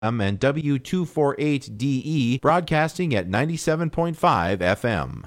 and W248DE, broadcasting at 97.5 FM.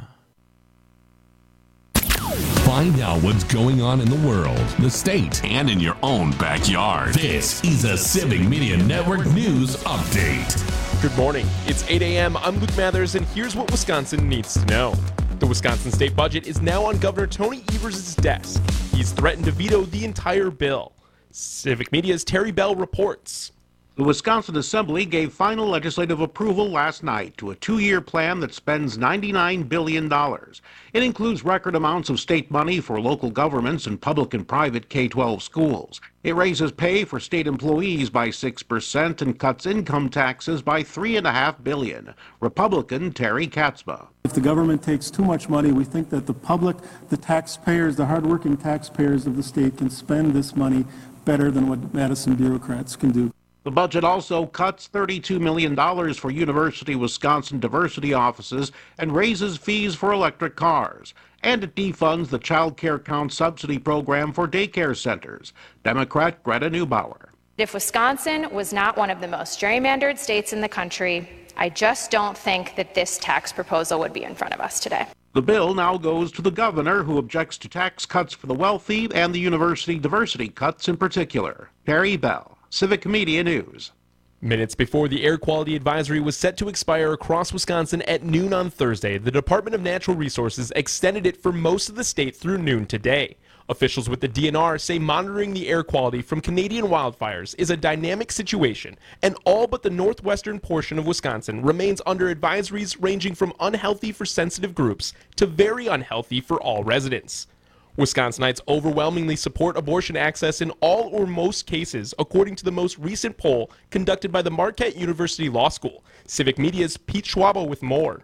Find out what's going on in the world, the state, and in your own backyard. This is a Civic Media Network News Update. Good morning. It's 8 a.m. I'm Luke Mathers, and here's what Wisconsin needs to know. The Wisconsin state budget is now on Governor Tony Evers' desk. He's threatened to veto the entire bill. Civic Media's Terry Bell reports. The Wisconsin Assembly gave final legislative approval last night to a 2-year plan that spends $99 billion. It includes record amounts of state money for local governments and public and private K-12 schools. It raises pay for state employees by 6% and cuts income taxes by $3.5 billion. Republican Terry Katzba. If the government takes too much money, we think that the public, the taxpayers, the hardworking taxpayers of the state can spend this money better than what Madison bureaucrats can do. The budget also cuts $32 million for University of Wisconsin diversity offices and raises fees for electric cars. And it defunds the Child Care Count subsidy program for daycare centers. Democrat Greta Neubauer. If Wisconsin was not one of the most gerrymandered states in the country, I just don't think that this tax proposal would be in front of us today. The bill now goes to the governor, who objects to tax cuts for the wealthy and the university diversity cuts in particular. Terry Bell, Civic Media News. Minutes before the air quality advisory was set to expire across Wisconsin at noon on Thursday, the Department of Natural Resources extended it for most of the state through noon today. Officials with the DNR say monitoring the air quality from Canadian wildfires is a dynamic situation, and all but the northwestern portion of Wisconsin remains under advisories ranging from unhealthy for sensitive groups to very unhealthy for all residents. Wisconsinites overwhelmingly support abortion access in all or most cases, according to the most recent poll conducted by the Marquette University Law School. Civic Media's Pete Schwabo with more.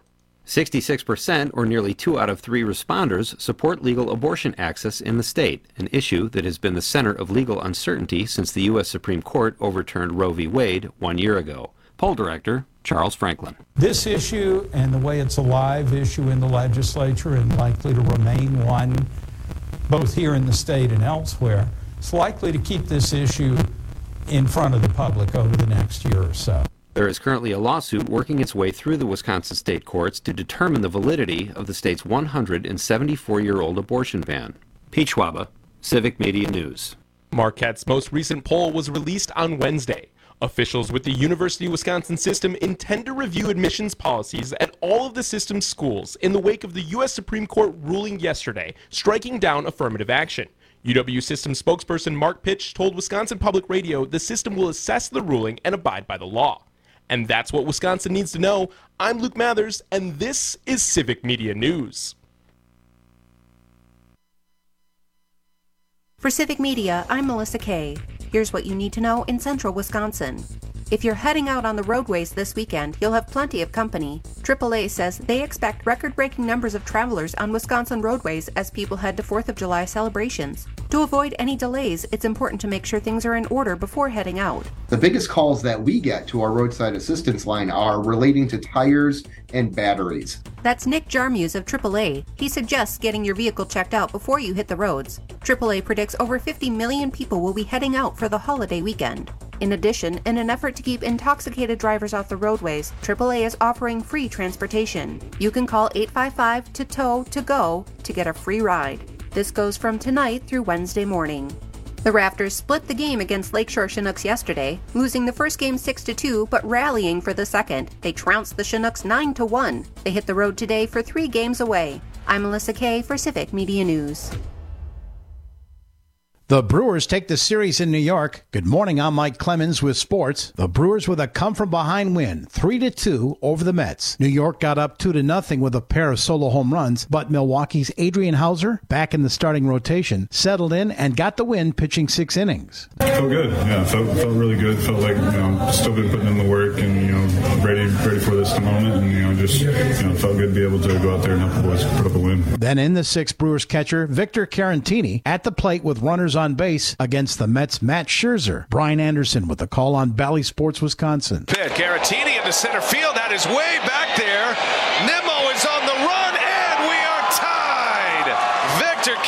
66%, or nearly 2 out of 3 responders, support legal abortion access in the state, an issue that has been the center of legal uncertainty since the U.S. Supreme Court overturned Roe v. Wade 1 year ago. Poll director Charles Franklin. This issue and the way it's a live issue in the legislature and likely to remain one both here in the state and elsewhere, it's likely to keep this issue in front of the public over the next year or so. There is currently a lawsuit working its way through the Wisconsin state courts to determine the validity of the state's 174-year-old abortion ban. Pete Schwaba, Civic Media News. Marquette's most recent poll was released on Wednesday. Officials with the University of Wisconsin system intend to review admissions policies at all of the system's schools in the wake of the U.S. Supreme Court ruling yesterday, striking down affirmative action. UW system spokesperson Mark Pitch told Wisconsin Public Radio the system will assess the ruling and abide by the law. And that's what Wisconsin needs to know. I'm Luke Mathers, and this is Civic Media News. For Civic Media, I'm Melissa Kay. Here's what you need to know in central Wisconsin. If you're heading out on the roadways this weekend, you'll have plenty of company. AAA says they expect record-breaking numbers of travelers on Wisconsin roadways as people head to 4th of July celebrations. To avoid any delays, it's important to make sure things are in order before heading out. The biggest calls that we get to our roadside assistance line are relating to tires and batteries. That's Nick Jarmuth of AAA. He suggests getting your vehicle checked out before you hit the roads. AAA predicts over 50 million people will be heading out for the holiday weekend. In addition, in an effort to keep intoxicated drivers off the roadways, AAA is offering free transportation. You can call 855-TOW-TO-GO to get a free ride. This goes from tonight through Wednesday morning. The Raptors split the game against Lakeshore Chinooks yesterday, losing the first game 6-2, but rallying for the second. They trounced the Chinooks 9-1. They hit the road today for 3 games away. I'm Melissa Kay for Civic Media News. The Brewers take the series in New York. Good morning, I'm Mike Clemens with sports. The Brewers with a come-from-behind win, 3-2 over the Mets. New York got up 2-0 with a pair of solo home runs, but Milwaukee's Adrian Hauser, back in the starting rotation, settled in and got the win pitching 6 innings. Felt good, yeah, felt really good. Felt like, still been putting in the work and, ready for this moment and, felt good to be able to go out there and help the boys put up a win. Then in the 6th, Brewers catcher Victor Caratini at the plate with runners on base against the Mets' Matt Scherzer. Brian Anderson with the call on Bally Sports, Wisconsin. Caratini into center field. That is way back there. Nimmo is on the run, and we are tied. Victor Caratini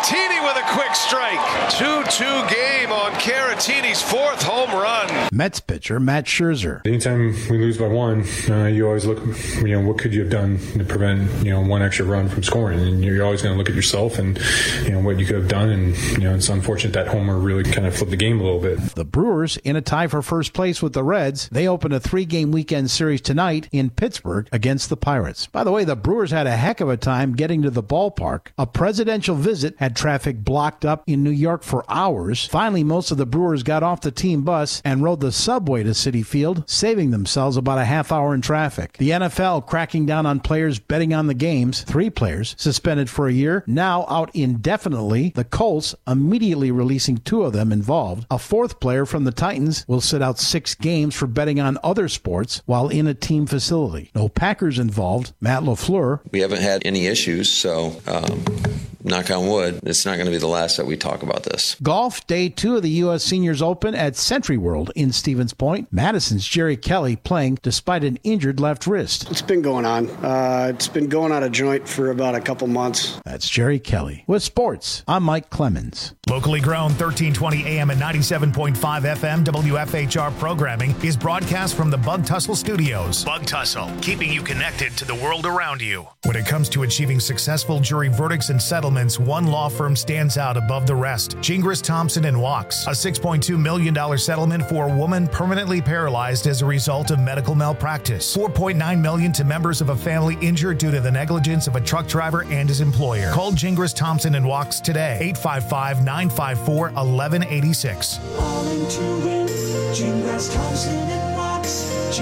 Caratini with a quick strike. 2-2 game on Caratini's 4th home run. Mets pitcher Matt Scherzer. Anytime we lose by one, you always look, what could you have done to prevent, one extra run from scoring? And you're always going to look at yourself and, what you could have done. And, it's unfortunate that homer really kind of flipped the game a little bit. The Brewers, in a tie for first place with the Reds, they open a 3-game weekend series tonight in Pittsburgh against the Pirates. By the way, the Brewers had a heck of a time getting to the ballpark. A presidential visit had traffic blocked up in New York for hours. Finally, most of the Brewers got off the team bus and rode the subway to Citi Field, saving themselves about a half hour in traffic. The NFL cracking down on players betting on the games. 3 players suspended for a year, now out indefinitely. The Colts immediately releasing 2 of them involved. A 4th player from the Titans will sit out 6 games for betting on other sports while in a team facility. No Packers involved. Matt LaFleur. We haven't had any issues, so knock on wood, it's not going to be the last that we talk about this. Golf, day 2 of the U.S. Seniors Open at Century World in Stevens Point. Madison's Jerry Kelly playing despite an injured left wrist. It's been going on. It's been going out of joint for about a couple months. That's Jerry Kelly. With sports, I'm Mike Clemens. Locally grown 1320 AM and 97.5 FM WFHR programming is broadcast from the Bug Tussle Studios. Bug Tussle, keeping you connected to the world around you. When it comes to achieving successful jury verdicts and settlements, one law firm stands out above the rest. Gingras, Thompson & Wachs. A $6.2 million settlement for a woman permanently paralyzed as a result of medical malpractice. $4.9 million to members of a family injured due to the negligence of a truck driver and his employer. Call Gingras, Thompson & Wachs today. 855-954-1186. All in to win. Gingras, Thompson & Wachs.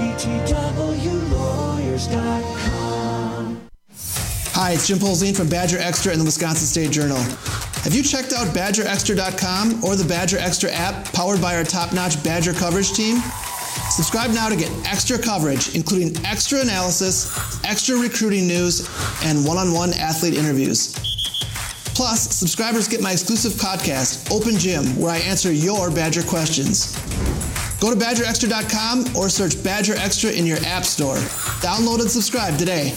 GTWlawyers.com. Hi, it's Jim Polzine from Badger Extra and the Wisconsin State Journal. Have you checked out BadgerExtra.com or the Badger Extra app powered by our top-notch Badger coverage team? Subscribe now to get extra coverage, including extra analysis, extra recruiting news, and one-on-one athlete interviews. Plus, subscribers get my exclusive podcast, Open Gym, where I answer your Badger questions. Go to BadgerExtra.com or search Badger Extra in your app store. Download and subscribe today.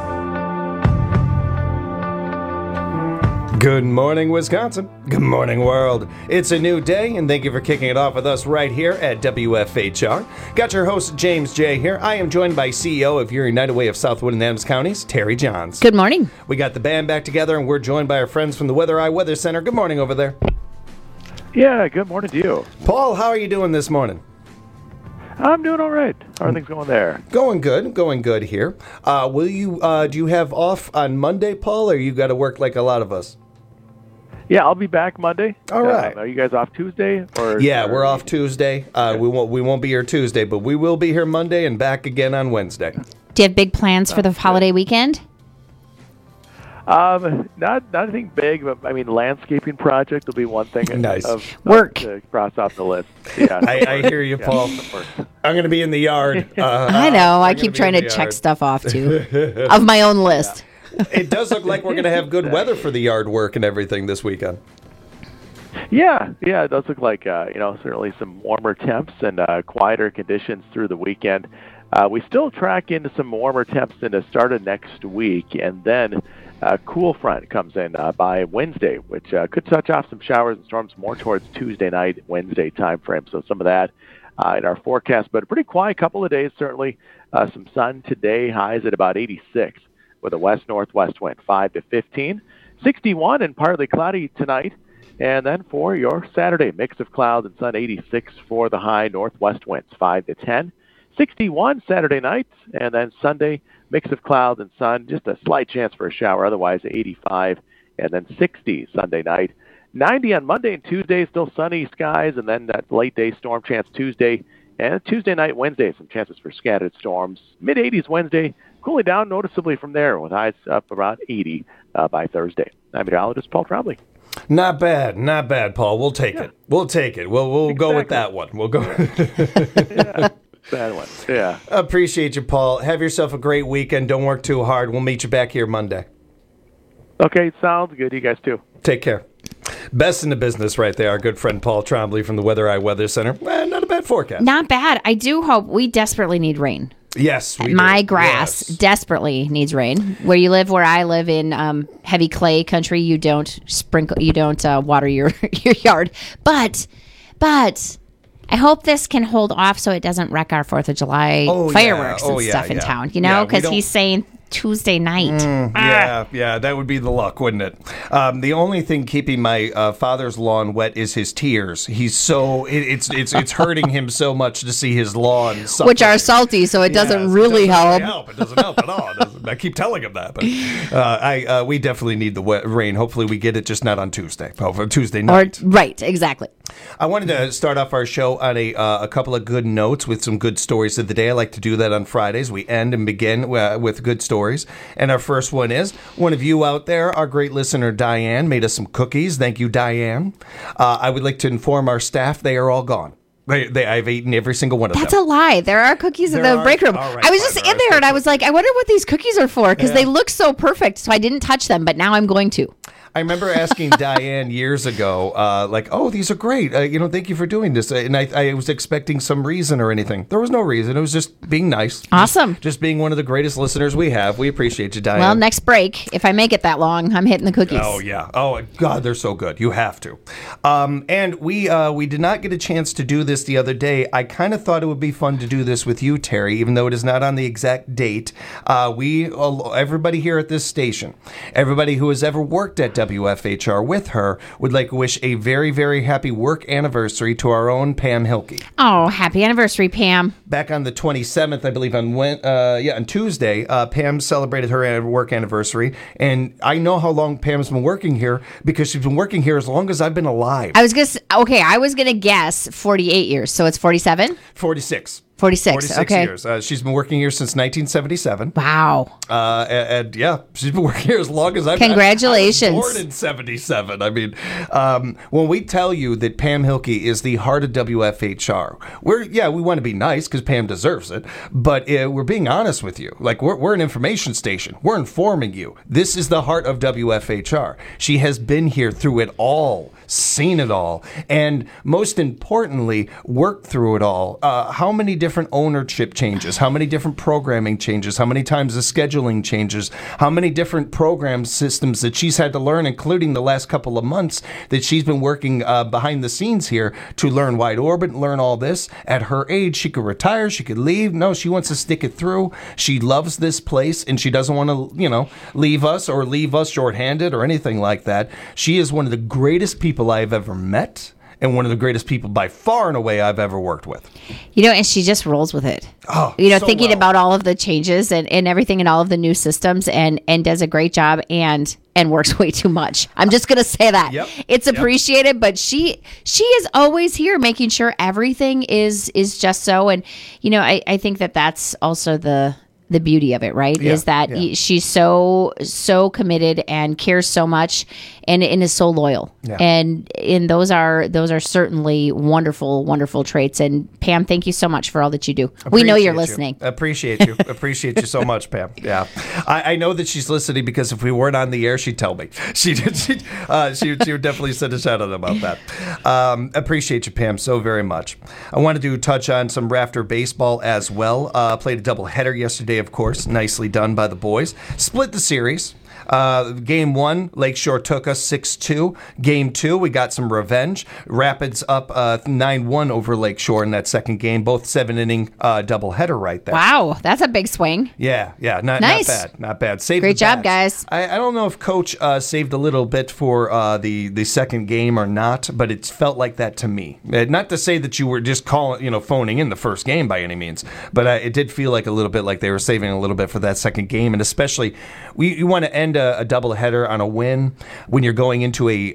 Good morning, Wisconsin. Good morning, world. It's a new day, and thank you for kicking it off with us right here at WFHR. Got your host, James J. here. I am joined by CEO of your United Way of Southwood and Adams Counties, Terry Johns. Good morning. We got the band back together, and we're joined by our friends from the Weather Eye Weather Center. Good morning over there. Yeah, good morning to you. Paul, how are you doing this morning? I'm doing all right. How are things going there? Going good here. Do you have off on Monday, Paul, or you got to work like a lot of us? Yeah, I'll be back Monday. All right. Are you guys off Tuesday? We're off Tuesday. We won't be here Tuesday, but we will be here Monday and back again on Wednesday. Do you have big plans for the holiday weekend? Not anything big, but I mean, landscaping project will be one thing. Nice. Work. To cross off the list. Yeah, I hear you, Paul. I'm going to be in the yard. I know. I keep trying to check stuff off too of my own list. It does look like we're going to have good weather for the yard work and everything this weekend. Yeah, it does look like certainly some warmer temps and quieter conditions through the weekend. We still track into some warmer temps in the start of next week, and then a cool front comes in by Wednesday, which could touch off some showers and storms more towards Tuesday night, Wednesday time frame. So some of that in our forecast, but a pretty quiet couple of days, certainly. Some sun today, highs at about 86 with a west-northwest wind, 5 to 15. 61 and partly cloudy tonight. And then for your Saturday, mix of clouds and sun, 86 for the high, northwest winds, 5 to 10. 61 Saturday night, and then Sunday, mix of clouds and sun, just a slight chance for a shower, otherwise 85, and then 60 Sunday night. 90 on Monday and Tuesday, still sunny skies, and then that late day storm chance Tuesday, and Tuesday night, Wednesday, some chances for scattered storms. Mid-80s Wednesday, cooling down noticeably from there, with highs up around 80 by Thursday. I'm meteorologist Paul Trombley. Not bad, Paul. We'll take it. We'll go with that one. We'll go. Yeah. Bad one. Yeah. Appreciate you, Paul. Have yourself a great weekend. Don't work too hard. We'll meet you back here Monday. Okay, sounds good. You guys too. Take care. Best in the business right there, our good friend Paul Trombley from the Weather Eye Weather Center. Not a bad forecast. Not bad. I do hope we desperately need rain. Yes, we My do. grass Yes. desperately needs rain. Where you live, where I live in heavy clay country, you don't sprinkle, you don't water your yard. But I hope this can hold off so it doesn't wreck our 4th of July fireworks and stuff in town. You know, because he's saying Tuesday night. Yeah, that would be the luck, wouldn't it? The only thing keeping my father's lawn wet is his tears. He's so it's hurting him so much to see his lawn suffer. Which are salty, so it doesn't really help. It doesn't help at all. I keep telling him that, but we definitely need the wet rain. Hopefully, we get it, just not on Tuesday. Tuesday night. Right, exactly. I wanted to start off our show on a couple of good notes with some good stories of the day. I like to do that on Fridays. We end and begin with good stories. And our first one is, one of you out there, our great listener Diane, made us some cookies. Thank you, Diane. I would like to inform our staff they are all gone. I've eaten every single one of them. That's a lie. There are cookies in the break room. Right, I was just in there and I was like, I wonder what these cookies are for because they look so perfect. So I didn't touch them, but now I'm going to. I remember asking Diane years ago, these are great. Thank you for doing this. And I was expecting some reason or anything. There was no reason. It was just being nice. Awesome. Just being one of the greatest listeners we have. We appreciate you, Diane. Well, next break, if I make it that long, I'm hitting the cookies. Oh, yeah. Oh, God, they're so good. You have to. And we did not get a chance to do this the other day. I kind of thought it would be fun to do this with you, Terry, even though it is not on the exact date. Everybody here at this station, everybody who has ever worked at WFHR with her would like to wish a very, very happy work anniversary to our own Pam Hilke. Oh, happy anniversary, Pam. Back on the 27th, I believe, on Tuesday, Pam celebrated her work anniversary. And I know how long Pam's been working here because she's been working here as long as I've been alive. I was going to guess 48 years. So it's 47? 46. 46, okay. Years. She's been working here since 1977. Wow. And she's been working here as long as I've been. Congratulations. I was born in 77. I mean, when we tell you that Pam Hilke is the heart of WFHR, we want to be nice because Pam deserves it, but we're being honest with you. Like, we're an information station. We're informing you. This is the heart of WFHR. She has been here through it all, seen it all, and most importantly, worked through it all. How many different ownership changes, how many different programming changes, how many times the scheduling changes, how many different program systems that she's had to learn, including the last couple of months that she's been working behind the scenes here to learn wide orbit, learn all this. At her age, she could retire, she could leave. No, she wants to stick it through. She loves this place and she doesn't want to, leave us shorthanded or anything like that. She is one of the greatest people I've ever met. And one of the greatest people by far and away I've ever worked with. And she just rolls with it. Oh, thinking about all of the changes and everything and all of the new systems and does a great job and works way too much. I'm just going to say that. Yep. It's appreciated, but she is always here making sure everything is just so. And, I think that's also the beauty of it, right? Yeah, is that she's so committed and cares so much and is so loyal. Yeah. And those are certainly wonderful, wonderful traits. And Pam, thank you so much for all that you do. We know you're listening. Appreciate you. Appreciate you so much, Pam. Yeah. I know that she's listening because if we weren't on the air, she'd tell me. She would definitely send a shout out about that. Appreciate you, Pam, so very much. I wanted to touch on some Rafter baseball as well. Played a doubleheader yesterday, of course. Nicely done by the boys. Split the series. Game 1, Lakeshore took us 6-2. Game 2, we got some revenge. Rapids up 9-1 over Lakeshore in that second game. Both 7-inning doubleheader right there. Wow, that's a big swing. Yeah, nice. Not bad. Saved Great the job, bats. guys. I don't know if Coach saved a little bit for the second game or not, but it felt like that to me. Not to say that you were just phoning in the first game by any means, but it did feel like a little bit like they were saving a little bit for that second game, and especially you want to end a doubleheader on a win when you're going into a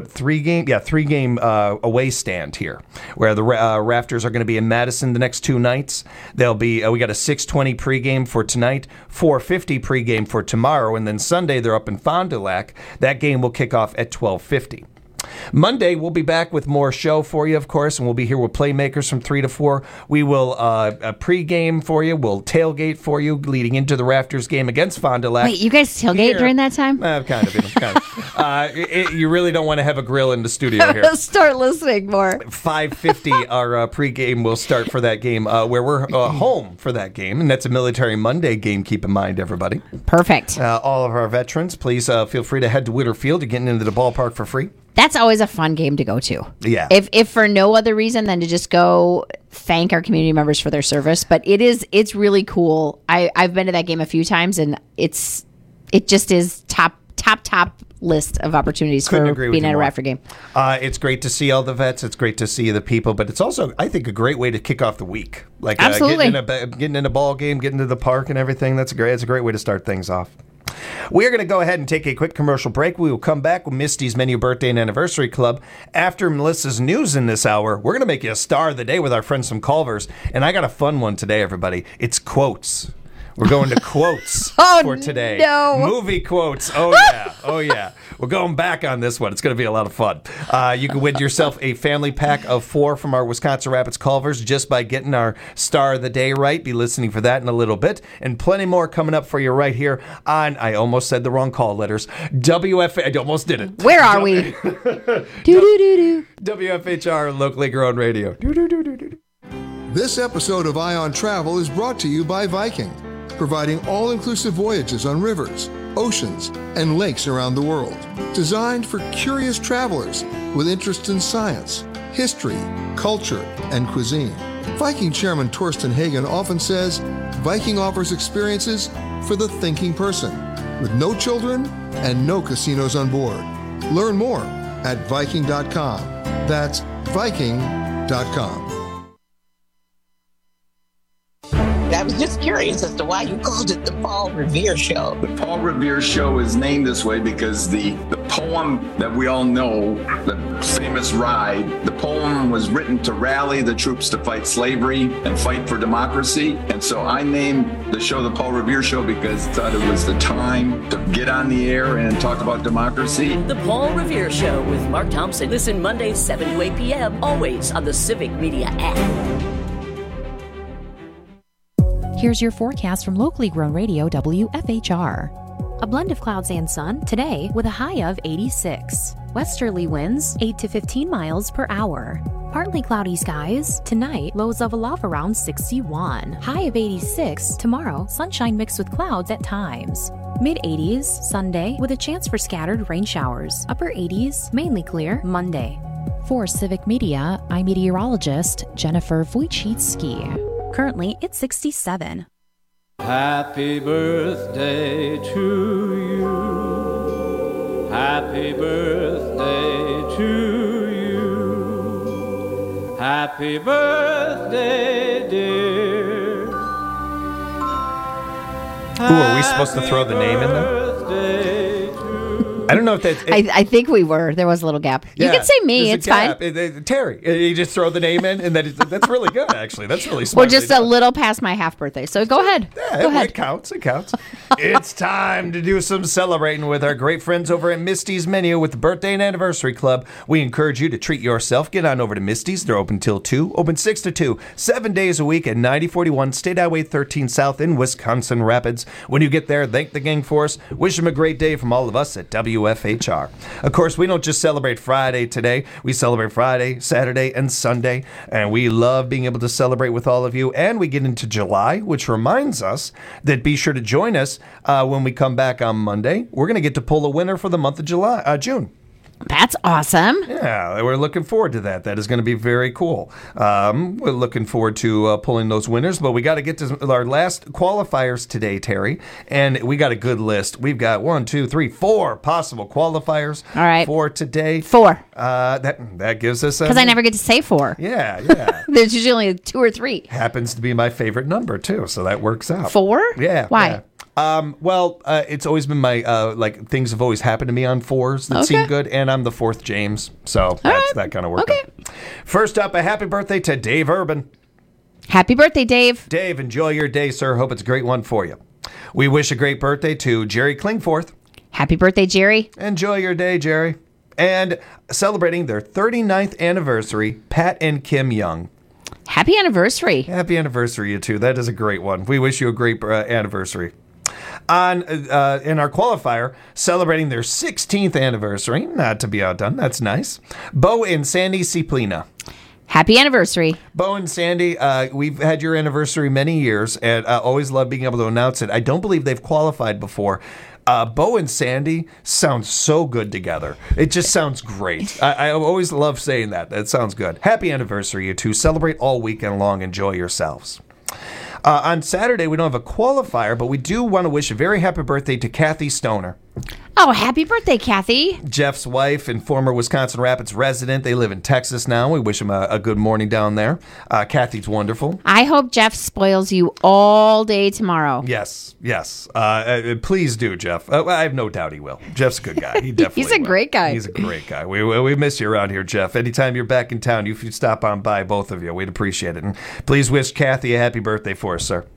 3-game away stand here, where the Rafters are going to be in Madison the next 2 nights. They'll be we got a 6:20 pregame for tonight, 4:50 pregame for tomorrow, and then Sunday they're up in Fond du Lac. That game will kick off at 12:50. Monday, we'll be back with more show for you, of course, and we'll be here with Playmakers from 3 to 4. We will pregame for you. We'll tailgate for you leading into the Rafters game against Fond du Lac. Wait, you guys tailgate during that time? Kind of. You really don't want to have a grill in the studio here. Start listening more. 5:50, our pregame will start for that game, where we're home for that game, and that's a Military Monday game, keep in mind, everybody. Perfect. All of our veterans, please feel free to head to Witter Field. You're getting into the ballpark for free. That's always a fun game to go to. Yeah. If for no other reason than to just go thank our community members for their service. But it's really cool. I've been to that game a few times, and it just is top list of opportunities for being at a Rafter game. It's great to see all the vets. It's great to see the people, but it's also, I think, a great way to kick off the week. Like Absolutely. Getting in a ball game, getting to the park and everything. It's a great way to start things off. We're going to go ahead and take a quick commercial break. We will come back with Misty's Menu Birthday and Anniversary Club. After Melissa's news in this hour, we're going to make you a star of the day with our friends from Culver's. And I got a fun one today, everybody. It's quotes. We're going to quotes for today. No. Movie quotes. Oh, yeah. We're going back on this one. It's going to be a lot of fun. You can win yourself a family pack of 4 from our Wisconsin Rapids Culver's just by getting our Star of the Day right. Be listening for that in a little bit. And plenty more coming up for you right here on, I almost said the wrong call letters, WFA. I almost did it. Where are we? WFHR, locally grown radio. This episode of Eye on Travel is brought to you by Viking, providing all-inclusive voyages on rivers, oceans, and lakes around the world. Designed for curious travelers with interest in science, history, culture, and cuisine. Viking Chairman Torsten Hagen often says, Viking offers experiences for the thinking person, with no children and no casinos on board. Learn more at Viking.com. That's Viking.com. I was just curious as to why you called it the Paul Revere Show. The Paul Revere Show is named this way because the poem that we all know, the famous Ride, the poem was written to rally the troops to fight slavery and fight for democracy. And so I named the show the Paul Revere Show because I thought it was the time to get on the air and talk about democracy. The Paul Revere Show with Mark Thompson. Listen Mondays 7 to 8 p.m. always on the Civic Media app. Here's your forecast from locally grown radio WFHR. A blend of clouds and sun today with a high of 86. Westerly winds 8 to 15 miles per hour. Partly cloudy skies tonight, lows of a love around 61. High of 86 tomorrow, sunshine mixed with clouds at times. Mid-80s Sunday with a chance for scattered rain showers. Upper 80s mainly clear Monday. For Civic Media, I'm meteorologist Jennifer Wojcicki. Currently, it's 67. Happy birthday to you. Happy birthday to you. Happy birthday, dear. Ooh, are we supposed to throw the name in there? I don't know if that's... I think we were. There was a little gap. You can say me. It's fine. Terry. You just throw the name in, and that's really good, actually. That's really smart. We're just a little past my half birthday, so go ahead. Yeah, go ahead. It counts. It's time to do some celebrating with our great friends over at Misty's Menu with the Birthday and Anniversary Club. We encourage you to treat yourself. Get on over to Misty's. They're open till 2, open 6 to 2, 7 days a week at 9041 State Highway 13 South in Wisconsin Rapids. When you get there, thank the gang for us. Wish them a great day from all of us at WFHR. Of course, we don't just celebrate Friday today. We celebrate Friday, Saturday, and Sunday. And we love being able to celebrate with all of you. And we get into July, which reminds us that be sure to join us when we come back on Monday. We're going to get to pull a winner for the month of June. That's awesome. Yeah, we're looking forward to that. That is going to be very cool. We're looking forward to pulling those winners, but we got to get to our last qualifiers today, Terry, and we got a good list. We've got 4 possible qualifiers. All right. For today. 4. That gives us... Because I never get to say 4. Yeah. There's usually only 2 or 3. Happens to be my favorite number, too, so that works out. 4? Yeah. Why? Yeah. It's always been my, things have always happened to me on 4s that seem good, and I'm the 4th James, so that's that kind of work. Okay. First up, a happy birthday to Dave Urban. Happy birthday, Dave. Dave, enjoy your day, sir. Hope it's a great one for you. We wish a great birthday to Jerry Klingforth. Happy birthday, Jerry. Enjoy your day, Jerry. And celebrating their 39th anniversary, Pat and Kim Young. Happy anniversary. Happy anniversary, you two. That is a great one. We wish you a great anniversary. In our qualifier, celebrating their 16th anniversary, not to be outdone, that's nice, Bo and Sandy Ciplina. Happy anniversary. Bo and Sandy, we've had your anniversary many years, and I always love being able to announce it. I don't believe they've qualified before. Bo and Sandy sound so good together. It just sounds great. I always love saying that. That sounds good. Happy anniversary, you two. Celebrate all weekend long. Enjoy yourselves. On Saturday, we don't have a qualifier, but we do want to wish a very happy birthday to Kathy Stoner. Oh, happy birthday, Kathy. Jeff's wife and former Wisconsin Rapids resident. They live in Texas now. We wish them a good morning down there. Kathy's wonderful. I hope Jeff spoils you all day tomorrow. Yes. Please do, Jeff. I have no doubt he will. Jeff's a good guy. He definitely He's a great guy. He's a great guy. We miss you around here, Jeff. Anytime you're back in town, you stop on by, both of you. We'd appreciate it. And please wish Kathy a happy birthday for us, sir.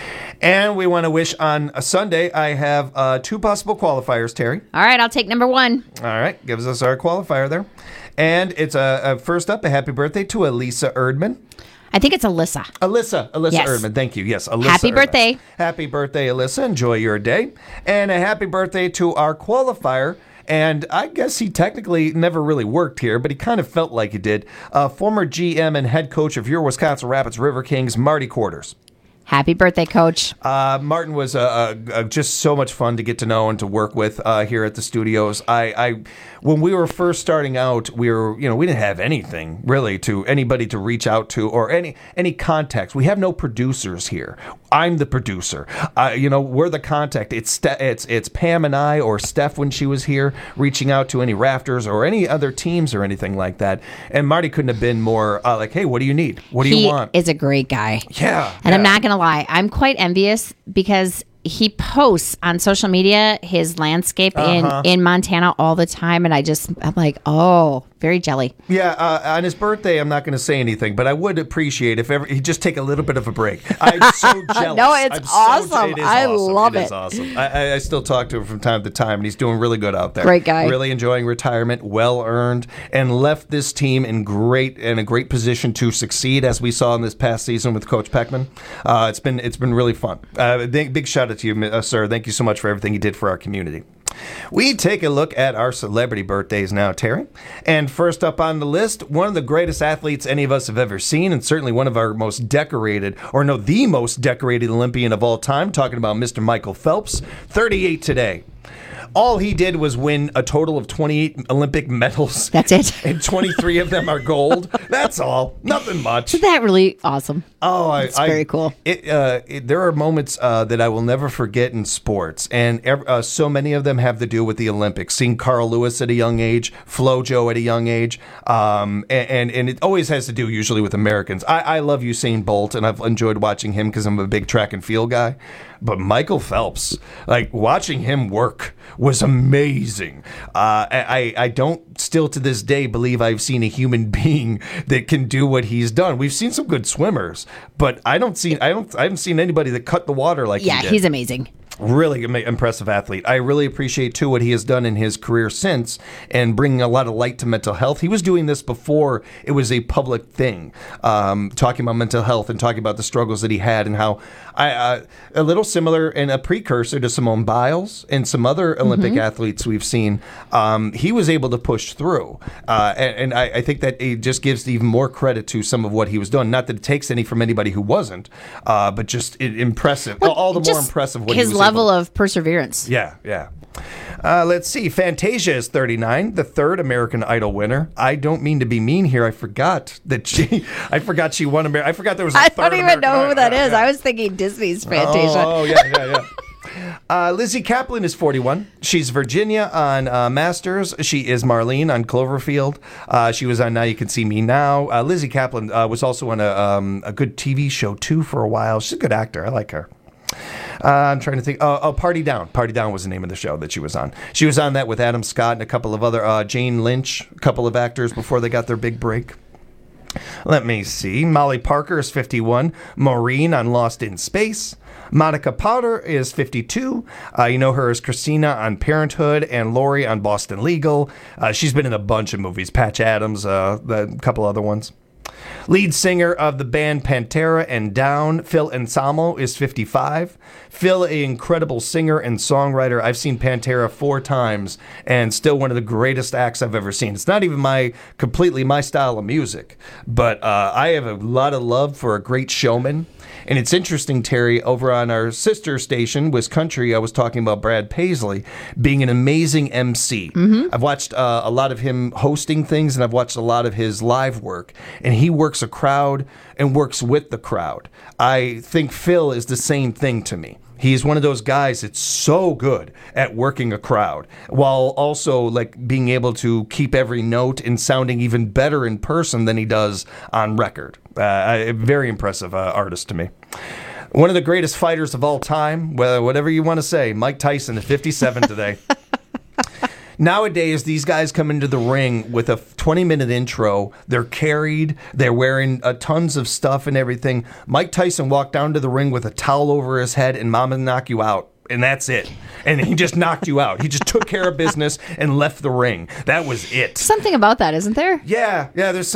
And we want to wish on a Sunday, I have 2 possible qualifiers, Terry. All right, I'll take number 1. All right, gives us our qualifier there. And it's first up, a happy birthday to Elisa Erdman. I think it's Alyssa. Alyssa Yes. Erdman, thank you. Yes, Alyssa Happy Erdman. birthday. Happy birthday, Alyssa. Enjoy your day. And a happy birthday to our qualifier. And I guess he technically never really worked here, but he kind of felt like he did. Former GM and head coach of your Wisconsin Rapids River Kings, Marty Quarters. Happy birthday, Coach. Martin was just so much fun to get to know and to work with here at the studios. When we were first starting out, we didn't have anything really to anybody to reach out to or any contacts. We have no producers here. I'm the producer. We're the contact. It's Pam and I or Steph when she was here reaching out to any Rafters or any other teams or anything like that. And Marty couldn't have been more like, hey, what do you need? What do you want? He is a great guy. Yeah. And I'm not going to lie. I'm quite envious because he posts on social media his landscape in Montana all the time. And I'm like, oh, very jelly. Yeah, on his birthday, I'm not going to say anything, but I would appreciate if ever he'd just take a little bit of a break. I'm so jealous. No, it's awesome. I love it. It is awesome. I still talk to him from time to time, and he's doing really good out there. Great guy. Really enjoying retirement, well earned, and left this team in a great position to succeed, as we saw in this past season with Coach Peckman. It's been really fun. Big shout out to you, sir. Thank you so much for everything you did for our community. We take a look at our celebrity birthdays now, Terry. And first up on the list, one of the greatest athletes any of us have ever seen, and certainly one of our most decorated, the most decorated Olympian of all time, talking about Mr. Michael Phelps, 38 today. All he did was win a total of 28 Olympic medals. That's it. And 23 of them are gold. That's all. Nothing much. Isn't that really awesome? Oh, it's very cool. There are moments that I will never forget in sports, and so many of them have to do with the Olympics. Seeing Carl Lewis at a young age, FloJo at a young age, and it always has to do usually with Americans. I love Usain Bolt, and I've enjoyed watching him because I'm a big track and field guy. But Michael Phelps, like watching him work was amazing. I don't still to this day believe I've seen a human being that can do what he's done. We've seen some good swimmers, but I haven't seen anybody that cut the water like he did. Yeah, he's amazing. Really impressive athlete. I really appreciate, too, what he has done in his career since and bringing a lot of light to mental health. He was doing this before it was a public thing, talking about mental health and talking about the struggles that he had and how a little similar and a precursor to Simone Biles and some other Olympic athletes we've seen. He was able to push through. And I think that it just gives even more credit to some of what he was doing. Not that it takes any from anybody who wasn't, but just impressive. Well, all the more impressive what he was level of perseverance. Yeah. Let's see. Fantasia is 39, the third American Idol winner. I don't mean to be mean here. I forgot she won American. I forgot there was a third I don't even American know Idol. who that is. I was thinking Disney's Fantasia. Oh, yeah. Lizzie Kaplan is 41. She's Virginia on Masters. She is Marlene on Cloverfield. She was on Now You Can See Me Now. Lizzie Kaplan was also on a good TV show, too, for a while. She's a good actor. I like her. I'm trying to think. Party Down. Party Down was the name of the show that she was on. She was on that with Adam Scott and a couple of other, Jane Lynch, a couple of actors before they got their big break. Let me see. Molly Parker is 51. Maureen on Lost in Space. Monica Potter is 52. You know her as Christina on Parenthood and Lori on Boston Legal. She's been in a bunch of movies. Patch Adams, a couple other ones. Lead singer of the band Pantera and Down, Phil Anselmo, is 55. Phil, an incredible singer and songwriter. I've seen Pantera 4 times and still one of the greatest acts I've ever seen. It's not even completely my style of music, but I have a lot of love for a great showman. And it's interesting, Terry, over on our sister station, Wiz Country, I was talking about Brad Paisley being an amazing MC. Mm-hmm. I've watched a lot of him hosting things, and I've watched a lot of his live work. And he works a crowd and works with the crowd. I think Phil is the same thing to me. He's one of those guys that's so good at working a crowd while also like being able to keep every note and sounding even better in person than he does on record. A very impressive artist to me. One of the greatest fighters of all time, whatever you want to say, Mike Tyson at 57 today. Nowadays, these guys come into the ring with a 20-minute intro. They're carried. They're wearing tons of stuff and everything. Mike Tyson walked down to the ring with a towel over his head and Mama knock you out. And that's it. And he just knocked you out. He just took care of business and left the ring. That was it. Something about that, isn't there? Yeah. There's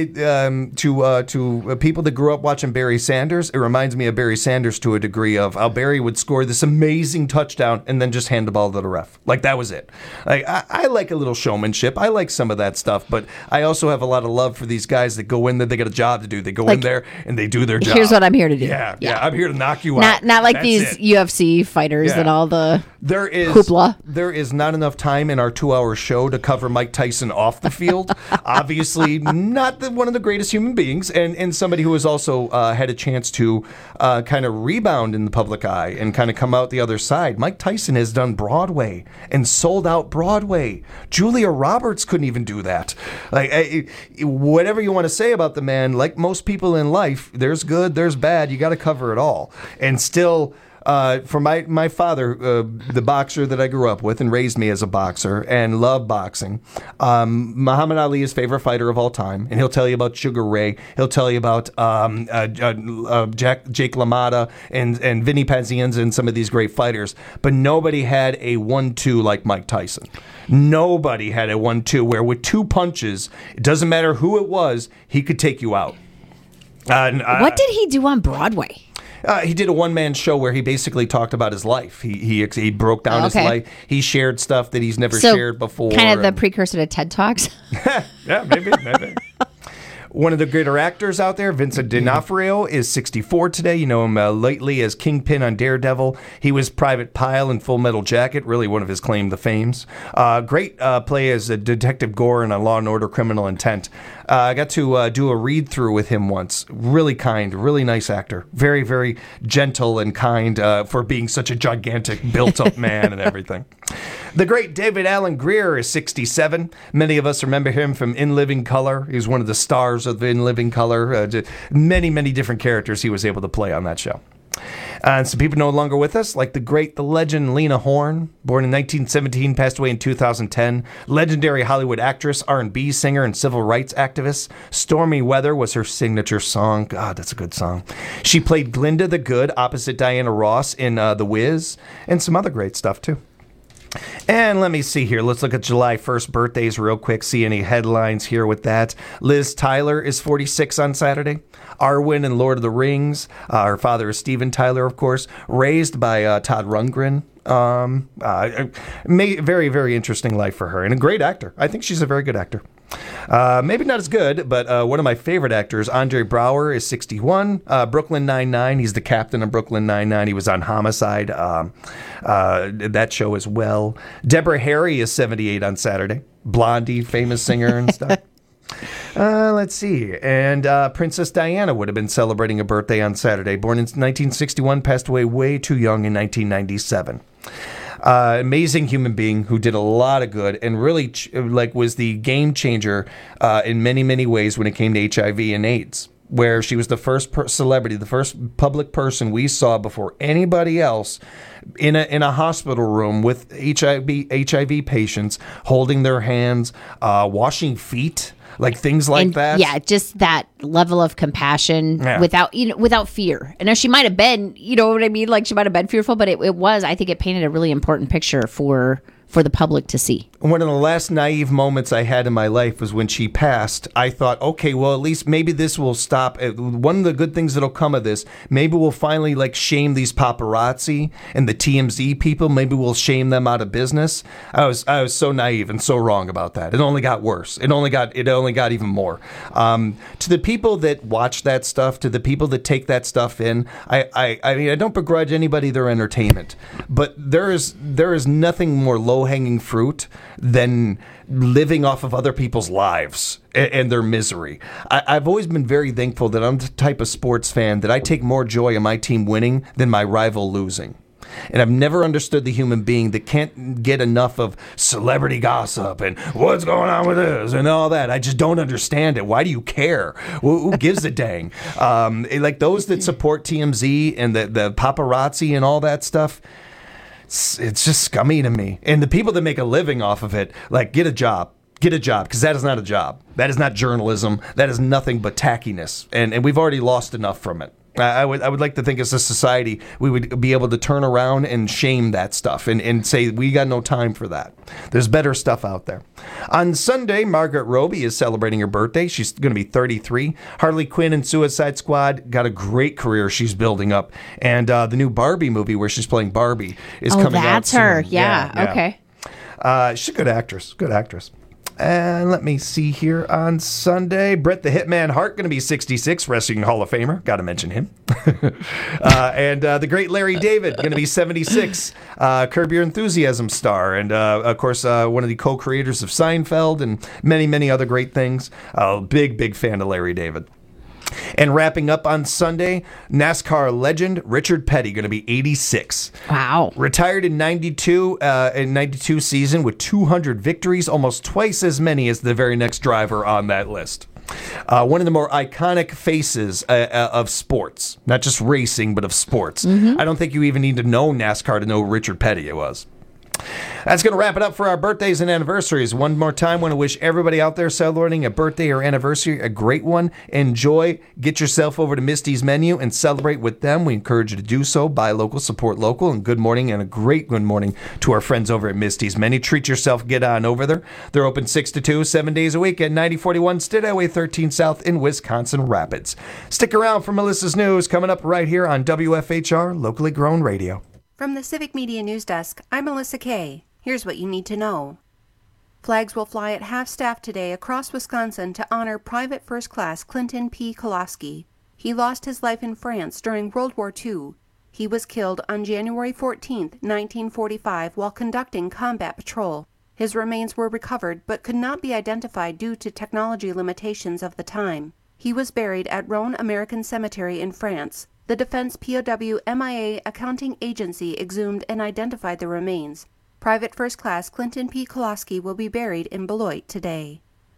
to people that grew up watching Barry Sanders. It reminds me of Barry Sanders to a degree of how Barry would score this amazing touchdown and then just hand the ball to the ref. Like that was it. Like I like a little showmanship. I like some of that stuff, but I also have a lot of love for these guys that go in there. They got a job to do. They go in there and they do their job. Here's what I'm here to do. Yeah. I'm here to knock you out. Not like That's these it. UFC fighters and all the hoopla. There is not enough time in our 2-hour show to cover Mike Tyson off the field. Obviously, not one of the greatest human beings, and somebody who has also had a chance to kind of rebound in the public eye and kind of come out the other side. Mike Tyson has done Broadway and sold out Broadway. Julia Roberts couldn't even do that. Like whatever you want to say about the man, like most people in life, there's good, there's bad. You got to cover it all, and still. For my father, the boxer that I grew up with and raised me as a boxer and loved boxing, Muhammad Ali is favorite fighter of all time, and he'll tell you about Sugar Ray. He'll tell you about Jake LaMotta and Vinny Pazienza and some of these great fighters. But nobody had a 1-2 like Mike Tyson. Nobody had a 1-2 where with 2 punches, it doesn't matter who it was, he could take you out. What did he do on Broadway? He did a one-man show where he basically talked about his life. He broke down his life. He shared stuff that he's never shared before. Kind of the precursor to TED Talks. Yeah, maybe. One of the greater actors out there, Vincent D'Onofrio, is 64 today. You know him lately as Kingpin on Daredevil. He was Private Pile in Full Metal Jacket, really one of his claim to fames. Great play as Detective Gore in a Law & Order Criminal Intent. I got to do a read-through with him once. Really kind, really nice actor. Very, very gentle and kind for being such a gigantic, built-up man and everything. The great David Alan Grier is 67. Many of us remember him from In Living Color. He was one of the stars of In Living Color. Many, many different characters he was able to play on that show. And some people no longer with us, like the legend Lena Horne, born in 1917, passed away in 2010. Legendary Hollywood actress, R&B singer, and civil rights activist. Stormy Weather was her signature song. God, that's a good song. She played Glinda the Good opposite Diana Ross in The Wiz, and some other great stuff, too. And let me see here. Let's look at July 1st birthdays real quick. See any headlines here with that. Liz Tyler is 46 on Saturday. Arwen in Lord of the Rings. Her father is Steven Tyler, of course. Raised by Todd Rundgren. Very, very interesting life for her. And a great actor. I think she's a very good actor. Maybe not as good, but one of my favorite actors, Andre Braugher, is 61. Brooklyn Nine-Nine, he's the captain of Brooklyn Nine-Nine. He was on Homicide, that show as well. Deborah Harry is 78 on Saturday. Blondie, famous singer and stuff. Let's see. And Princess Diana would have been celebrating a birthday on Saturday. Born in 1961, passed away way too young in 1997. Amazing human being who did a lot of good and really was the game changer in many, many ways when it came to HIV and AIDS, where she was the first celebrity, the first public person we saw before anybody else in a hospital room with HIV patients, holding their hands, washing feet. Like things like that. Yeah, just that level of compassion without fear. And she might have been, you know what I mean? Like she might have been fearful, but it was, I think it painted a really important picture for the public to see. One of the last naive moments I had in my life was when she passed. I thought, okay, well, at least maybe this will stop. One of the good things that'll come of this, maybe we'll finally like shame these paparazzi and the TMZ people. Maybe we'll shame them out of business. I was so naive and so wrong about that. It only got worse. It only got even more. To the people that watch that stuff, to the people that take that stuff in, I mean, I don't begrudge anybody their entertainment, but there is nothing more low-hanging fruit than living off of other people's lives and their misery. I've always been very thankful that I'm the type of sports fan that I take more joy in my team winning than my rival losing. And I've never understood the human being that can't get enough of celebrity gossip and what's going on with this and all that. I just don't understand it. Why do you care? Who gives a dang? Like those that support TMZ and the paparazzi and all that stuff, it's just scummy to me. And the people that make a living off of it, like, get a job, because that is not a job. That is not journalism. That is nothing but tackiness. And we've already lost enough from it. I would like to think as a society we would be able to turn around and shame that stuff and say we got no time for that. There's better stuff out there. On Sunday, Margaret Robbie is celebrating her birthday. She's going to be 33. Harley Quinn and Suicide Squad got a great career she's building up. And the new Barbie movie where she's playing Barbie is coming out that's soon. her. Yeah. Okay. She's a good actress. Good actress. And let me see here on Sunday. Bret the Hitman Hart going to be 66, Wrestling Hall of Famer. Got to mention him. And the great Larry David going to be 76, Curb Your Enthusiasm star. And, of course, one of the co-creators of Seinfeld and many, many other great things. Big fan of Larry David. And wrapping up on Sunday, NASCAR legend Richard Petty going to be 86. Wow. Retired in 92 season with 200 victories, almost twice as many as the very next driver on that list. One of the more iconic faces of sports, not just racing, but of sports. Mm-hmm. I don't think you even need to know NASCAR to know who Richard Petty was. That's going to wrap it up for our birthdays and anniversaries. One more time, want to wish everybody out there celebrating a birthday or anniversary a great one. Enjoy. Get yourself over to Misty's Menu and celebrate with them. We encourage you to do so. Buy local, support local, and good morning and a great good morning to our friends over at Misty's Menu. Treat yourself. Get on over there. They're open 6 to 2, 7 days a week at 9041 State Highway 13 South in Wisconsin Rapids. Stick around for Melissa's News coming up right here on WFHR, locally grown radio. From the Civic Media News Desk, I'm Melissa Kay. Here's what you need to know. Flags will fly at half-staff today across Wisconsin to honor Private First Class Clinton P. Kolaski. He lost his life in France during World War II. He was killed on January 14, 1945, while conducting combat patrol. His remains were recovered but could not be identified due to technology limitations of the time. He was buried at Rhone American Cemetery in France. The Defense POW MIA Accounting Agency exhumed and identified the remains. Private First Class Clinton P. Kolaski will be buried in Beloit today.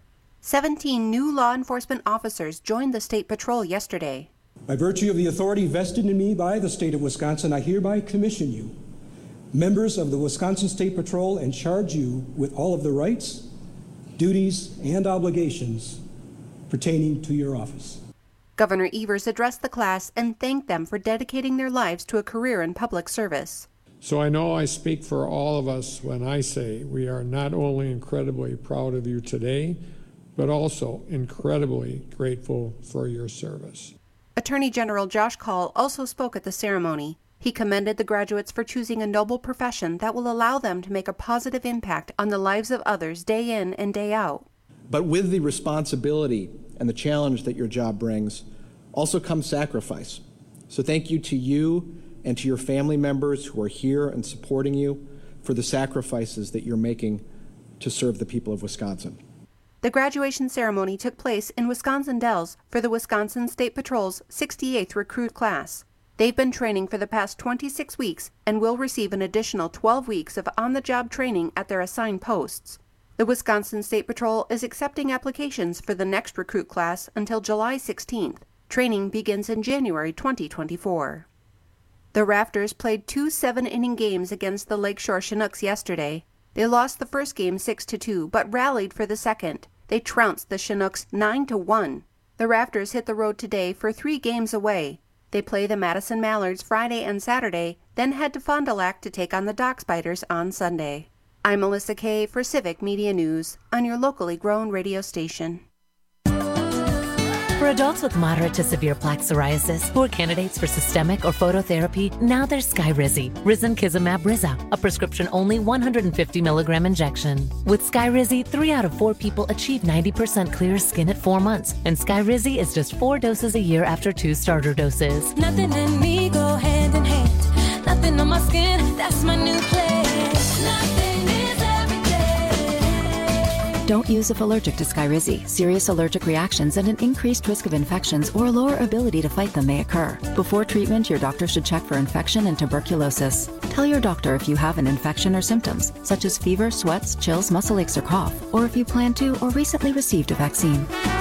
17 new law enforcement officers joined the State Patrol yesterday. By virtue of the authority vested in me by the state of Wisconsin, I hereby commission you, members of the Wisconsin State Patrol, and charge you with all of the rights, duties, and obligations pertaining to your office. Governor Evers addressed the class and thanked them for dedicating their lives to a career in public service. So I know I speak for all of us when I say we are not only incredibly proud of you today, but also incredibly grateful for your service. Attorney General Josh Kaul also spoke at the ceremony. He commended the graduates for choosing a noble profession that will allow them to make a positive impact on the lives of others day in and day out. But with the responsibility and the challenge that your job brings also comes sacrifice. So thank you to you and to your family members who are here and supporting you for the sacrifices that you're making to serve the people of Wisconsin. The graduation ceremony took place in Wisconsin Dells for the Wisconsin State Patrol's 68th recruit class. They've been training for the past 26 weeks and will receive an additional 12 weeks of on-the-job training at their assigned posts. The Wisconsin State Patrol is accepting applications for the next recruit class until July 16th. Training begins in January 2024. The Rafters played 2 7-inning games against the Lakeshore Chinooks yesterday. They lost the first game 6-2, but rallied for the second. They trounced the Chinooks 9-1. The Raptors hit the road today for 3 games away. They play the Madison Mallards Friday and Saturday, then head to Fond du Lac to take on the Dock Spiders on Sunday. I'm Melissa Kay for Civic Media News on your locally grown radio station. For adults with moderate to severe plaque psoriasis who are candidates for systemic or phototherapy, now there's Skyrizi, Risankizumab Riza, a prescription-only 150 milligram injection. With Skyrizi, 3 out of 4 people achieve 90% clear skin at 4 months, and Skyrizi is just 4 doses a year after 2 starter doses. Nothing and me go hand in hand. Nothing on my skin, that's my new plan. Nothing is every day. Don't use if allergic to Skyrizi. Serious allergic reactions and an increased risk of infections or a lower ability to fight them may occur. Before treatment, your doctor should check for infection and tuberculosis. Tell your doctor if you have an infection or symptoms, such as fever, sweats, chills, muscle aches, or cough, or if you plan to or recently received a vaccine.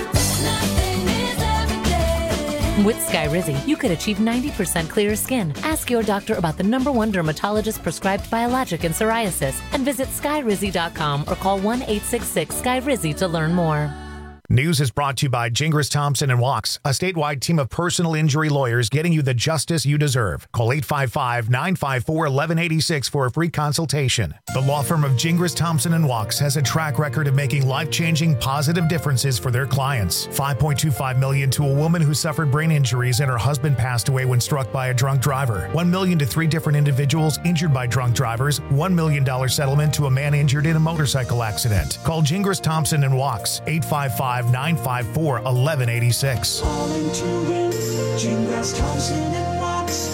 With Skyrizi, you could achieve 90% clearer skin. Ask your doctor about the #1 dermatologist prescribed biologic in psoriasis and visit skyrizi.com or call 1-866-SKYRIZI to learn more. News is brought to you by Gingras Thompson & Walks, a statewide team of personal injury lawyers getting you the justice you deserve. Call 855-954-1186 for a free consultation. The law firm of Gingras Thompson & Walks has a track record of making life-changing positive differences for their clients. $5.25 million to a woman who suffered brain injuries and her husband passed away when struck by a drunk driver. $1 million to 3 different individuals injured by drunk drivers. $1 million settlement to a man injured in a motorcycle accident. Call Gingras Thompson & Walks, 855-954-1186. Calling to win, Gingras Thompson and Watts,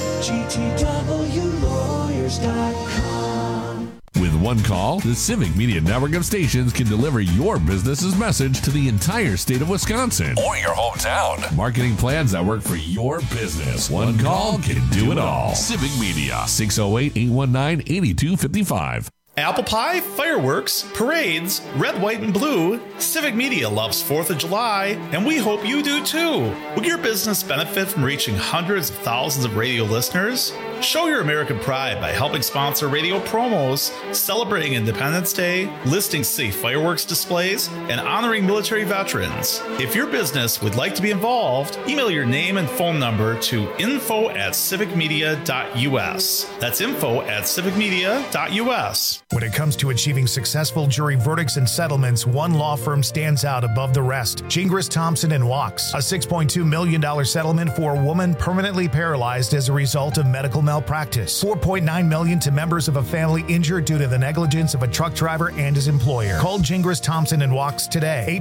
GTWlawyers.com. With one call, the Civic Media network of stations can deliver your business's message to the entire state of Wisconsin or your hometown. Marketing plans that work for your business. One call can do it all. Civic Media, 608-819-8255. Apple pie, fireworks, parades, red, white, and blue. Civic Media loves 4th of July, and we hope you do too. Will your business benefit from reaching hundreds of thousands of radio listeners? Show your American pride by helping sponsor radio promos, celebrating Independence Day, listing safe fireworks displays, and honoring military veterans. If your business would like to be involved, email your name and phone number to info@civicmedia.us. That's info@civicmedia.us. When it comes to achieving successful jury verdicts and settlements, one law firm stands out above the rest. Gingras Thompson & Walks, a $6.2 million settlement for a woman permanently paralyzed as a result of medical malpractice. $4.9 million to members of a family injured due to the negligence of a truck driver and his employer. Call Gingras Thompson & Walks today,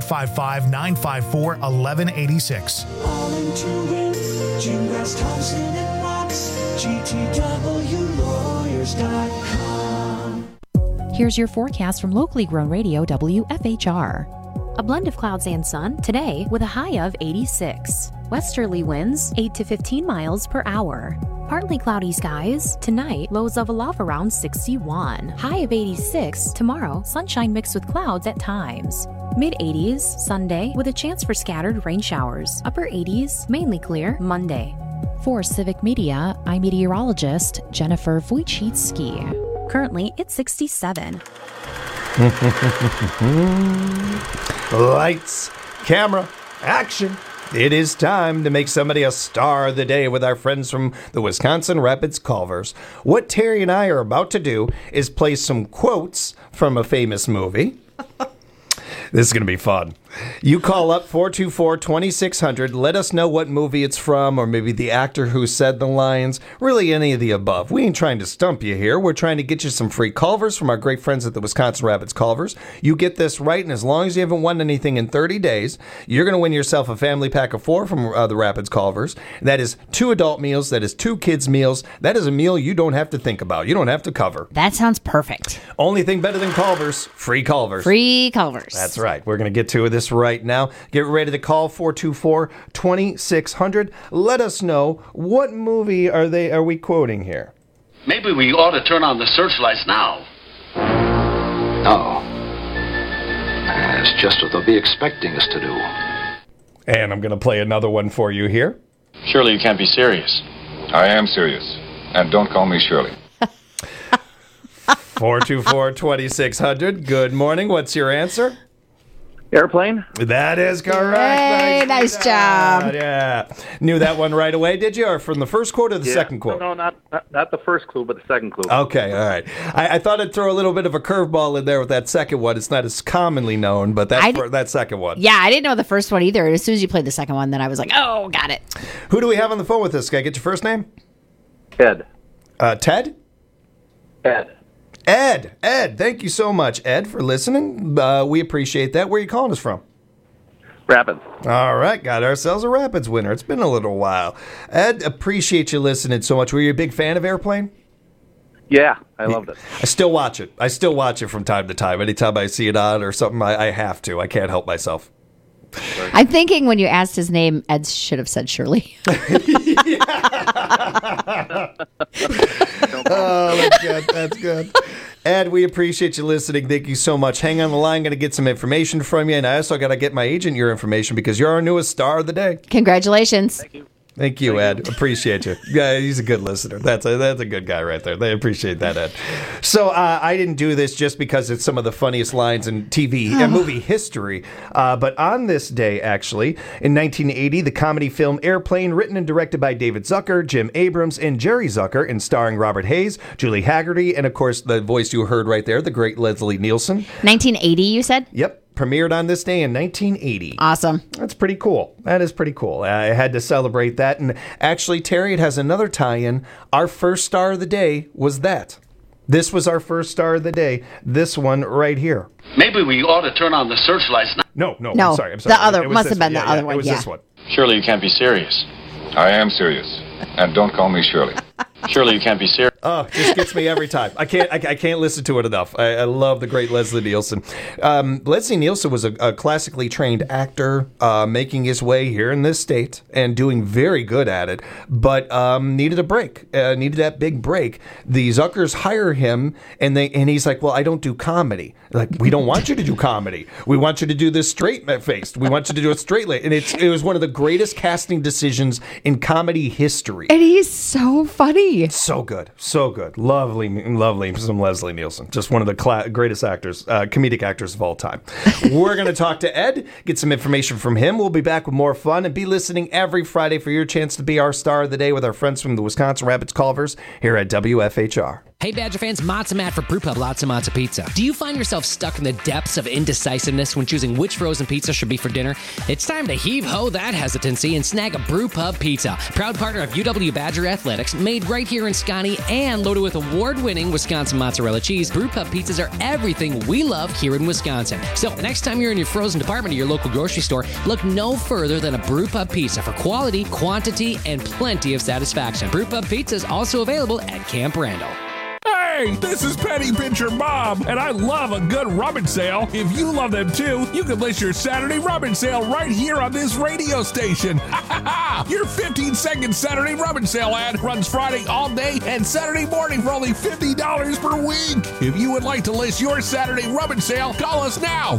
855-954-1186. Calling to win, Gingras Thompson and Watts, GTWlawyers.com. Here's your forecast from locally grown radio WFHR. A blend of clouds and sun today with a high of 86. Westerly winds 8 to 15 miles per hour. Partly cloudy skies tonight, lows of around 61. High of 86 tomorrow, sunshine mixed with clouds at times. Mid-80s Sunday with a chance for scattered rain showers. Upper 80s mainly clear Monday. For Civic Media, I'm meteorologist Jennifer Wojcicki. Currently, it's 67. Lights, camera, action. It is time to make somebody a star of the day with our friends from the Wisconsin Rapids Culvers. What Terry and I are about to do is play some quotes from a famous movie. This is going to be fun. You call up 424-2600. Let us know what movie it's from or maybe the actor who said the lines. Really any of the above. We ain't trying to stump you here. We're trying to get you some free Culvers from our great friends at the Wisconsin Rapids Culvers. You get this right, and as long as you haven't won anything in 30 days, you're going to win yourself a family pack of 4 from the Rapids Culvers. That is 2 adult meals. That is 2 kids meals. That is a meal you don't have to think about. You don't have to cover. That sounds perfect. Only thing better than Culvers, free Culvers. Free Culvers. That's right. We're going to get to this right now. Get ready to call 424-2600. Let us know, what movie are we quoting here? Maybe we ought to turn on the searchlights now. No. It's just what they'll be expecting us to do. And I'm going to play another one for you here. Surely you can't be serious. I am serious. And don't call me Shirley. 424-2600. Good morning. What's your answer? Airplane? That is correct. Hey, nice job. Yeah. Knew that one right away, did you? Or from the first quote or the second quote? No, not the first clue, but the second clue. Okay, all right. I thought I'd throw a little bit of a curveball in there with that second one. It's not as commonly known, but that second one. Yeah, I didn't know the first one either. As soon as you played the second one, then I was like, oh, got it. Who do we have on the phone with us? Can I get your first name? Ed. Ted? Ed, thank you so much, Ed, for listening. We appreciate that. Where are you calling us from? Rapids. All right, got ourselves a Rapids winner. It's been a little while. Ed, appreciate you listening so much. Were you a big fan of Airplane? Yeah, I loved it. I still watch it. From time to time. Anytime I see it on or something, I have to. I can't help myself. I'm thinking when you asked his name, Ed should have said Shirley. Oh, that's good. Ed, we appreciate you listening. Thank you so much. Hang on the line. Going to get some information from you. And I also got to get my agent your information because you're our newest star of the day. Congratulations. Thank you, Ed. Appreciate you. Yeah, he's a good listener. That's a good guy right there. They appreciate that, Ed. So I didn't do this just because it's some of the funniest lines in TV and movie history. But on this day, actually, in 1980, the comedy film Airplane, written and directed by David Zucker, Jim Abrams, and Jerry Zucker, and starring Robert Hayes, Julie Haggerty, and, of course, the voice you heard right there, the great Leslie Nielsen. 1980, you said? Yep. Premiered on this day in 1980. Awesome. That's pretty cool. That is pretty cool. I had to celebrate that. And actually, Terry, it has another tie-in. Our first star of the day was that. This was our first star of the day. This one right here. Maybe we ought to turn on the searchlights now. No, I'm sorry. The other must have been the other one. It was this one. Surely you can't be serious. I am serious. And don't call me Shirley. Surely you can't be serious. Oh, just gets me every time. I can't listen to it enough. I love the great Leslie Nielsen. Leslie Nielsen was a classically trained actor, making his way here in this state and doing very good at it, but needed a break. Needed that big break. The Zuckers hire him, and he's like, "Well, I don't do comedy." Like, we don't want you to do comedy. We want you to do this straight-faced. We want you to do it straight-laced. And it was one of the greatest casting decisions in comedy history. And he's so funny. So good. So good. Lovely, some Leslie Nielsen. Just one of the greatest actors, comedic actors of all time. We're going to talk to Ed, get some information from him. We'll be back with more fun and be listening every Friday for your chance to be our star of the day with our friends from the Wisconsin Rapids Culvers here at WFHR. Hey Badger fans, Matza Matt for Brewpub Lots of Matza Pizza. Do you find yourself stuck in the depths of indecisiveness when choosing which frozen pizza should be for dinner? It's time to heave-ho that hesitancy and snag a Brewpub Pizza. Proud partner of UW Badger Athletics, made right here in Scotty and loaded with award-winning Wisconsin mozzarella cheese. Brewpub pizzas are everything we love here in Wisconsin. So the next time you're in your frozen department of your local grocery store, look no further than a Brewpub Pizza for quality, quantity, and plenty of satisfaction. Brewpub Pizza is also available at Camp Randall. Hey, this is Penny Pincher Bob, and I love a good rummage sale. If you love them too, you can list your Saturday rummage sale right here on this radio station. Your 15-second Saturday rummage sale ad runs Friday all day and Saturday morning for only $50 per week. If you would like to list your Saturday rummage sale, call us now,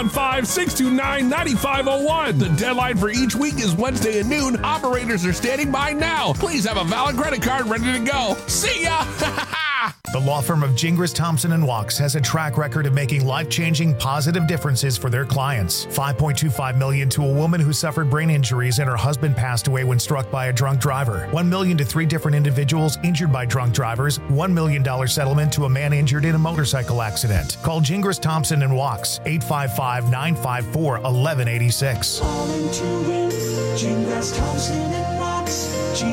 715-629-9501. The deadline for each week is Wednesday at noon. Operators are standing by now. Please have a valid credit card ready to go. See ya! The law firm of Gingras, Thompson & Walks has a track record of making life-changing positive differences for their clients. $5.25 million to a woman who suffered brain injuries and her husband passed away when struck by a drunk driver. $1 million to 3 different individuals injured by drunk drivers. $1 million settlement to a man injured in a motorcycle accident. Call Gingras, Thompson & Walks, 855-954-1186. All into it, Gingras, Thompson & Walks,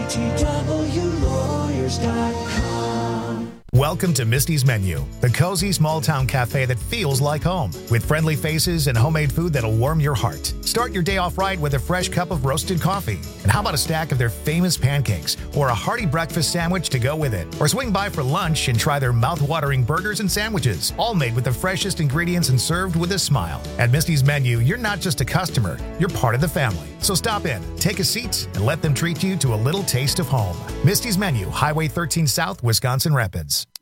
GTWlawyers.com. Welcome to Misty's Menu, the cozy small-town cafe that feels like home, with friendly faces and homemade food that'll warm your heart. Start your day off right with a fresh cup of roasted coffee. And how about a stack of their famous pancakes or a hearty breakfast sandwich to go with it? Or swing by for lunch and try their mouth-watering burgers and sandwiches, all made with the freshest ingredients and served with a smile. At Misty's Menu, you're not just a customer, you're part of the family. So stop in, take a seat, and let them treat you to a little taste of home. Misty's Menu, Highway 13 South, Wisconsin Rapids.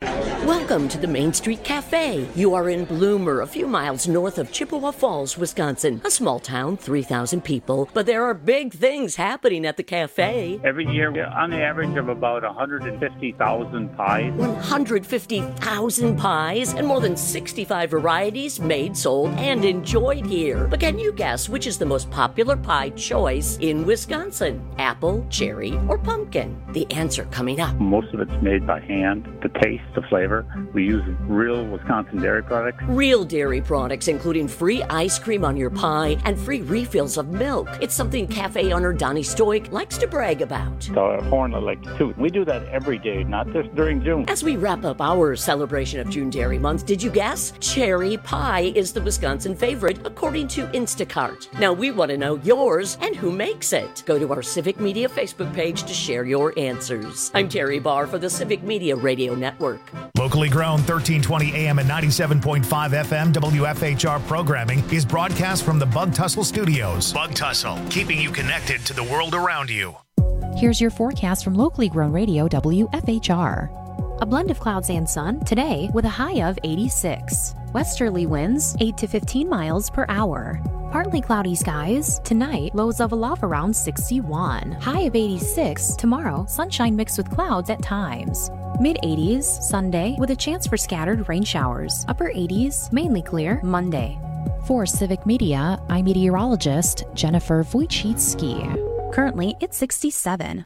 Welcome to the Main Street Cafe. You are in Bloomer, a few miles north of Chippewa Falls, Wisconsin. A small town, 3,000 people, but there are big things happening at the cafe. Every year, on the average of about 150,000 pies. 150,000 pies and more than 65 varieties made, sold, and enjoyed here. But can you guess which is the most popular pie choice in Wisconsin? Apple, cherry, or pumpkin? The answer coming up. Most of it's made by hand. The taste, the flavor. We use real Wisconsin dairy products. Real dairy products, including free ice cream on your pie and free refills of milk. It's something cafe owner Donnie Stoic likes to brag about. The horn I like too. We do that every day, not just during June. As we wrap up our celebration of June Dairy Month, did you guess? Cherry pie is the Wisconsin favorite, according to Instacart. Now we want to know yours and who makes it. Go to our Civic Media Facebook page to share your answers. I'm Terry Barr for the Civic Media Radio Network. Locally grown 1320 AM and 97.5 FM WFHR programming is broadcast from the Bug Tussle Studios. Bug Tussle, keeping you connected to the world around you. Here's your forecast from locally grown radio WFHR. A blend of clouds and sun today with a high of 86. Westerly winds 8 to 15 miles per hour. Partly cloudy skies tonight, lows level off around 61. High of 86 tomorrow, sunshine mixed with clouds at times. Mid-80s Sunday with a chance for scattered rain showers. Upper 80s, mainly clear Monday. For Civic Media, I'm meteorologist Jennifer Wojcicki. Currently, it's 67.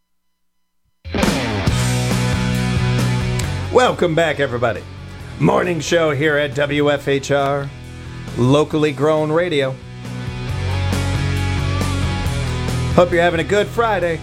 Welcome back, everybody. Morning show here at WFHR, locally grown radio. Hope you're having a good Friday.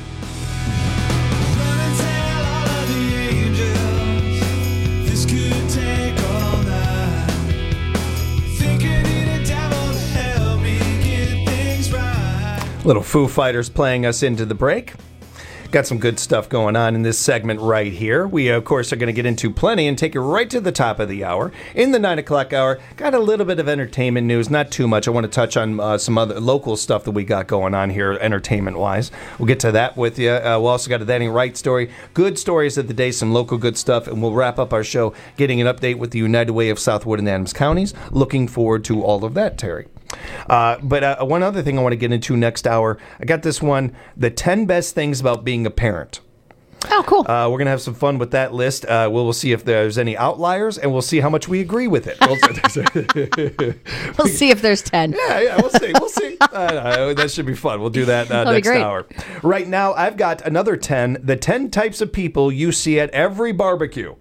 Little Foo Fighters playing us into the break. Got some good stuff going on in this segment right here. We, of course, are going to get into plenty and take you right to the top of the hour. In the 9 o'clock hour, got a little bit of entertainment news, not too much. I want to touch on some other local stuff that we got going on here, entertainment-wise. We'll get to that with you. We also got a That Ain't Right story, good stories of the day, some local good stuff, and we'll wrap up our show getting an update with the United Way of Southwood and Adams counties. Looking forward to all of that, Terry. But one other thing I want to get into next hour, I got this one, the 10 best things about being a parent. Oh, cool. We're going to have some fun with that list. We'll see if there's any outliers, and we'll see how much we agree with it. We'll see if there's 10. Yeah, we'll see. That should be fun. We'll do that next hour. Right now, I've got another 10, the 10 types of people you see at every barbecue.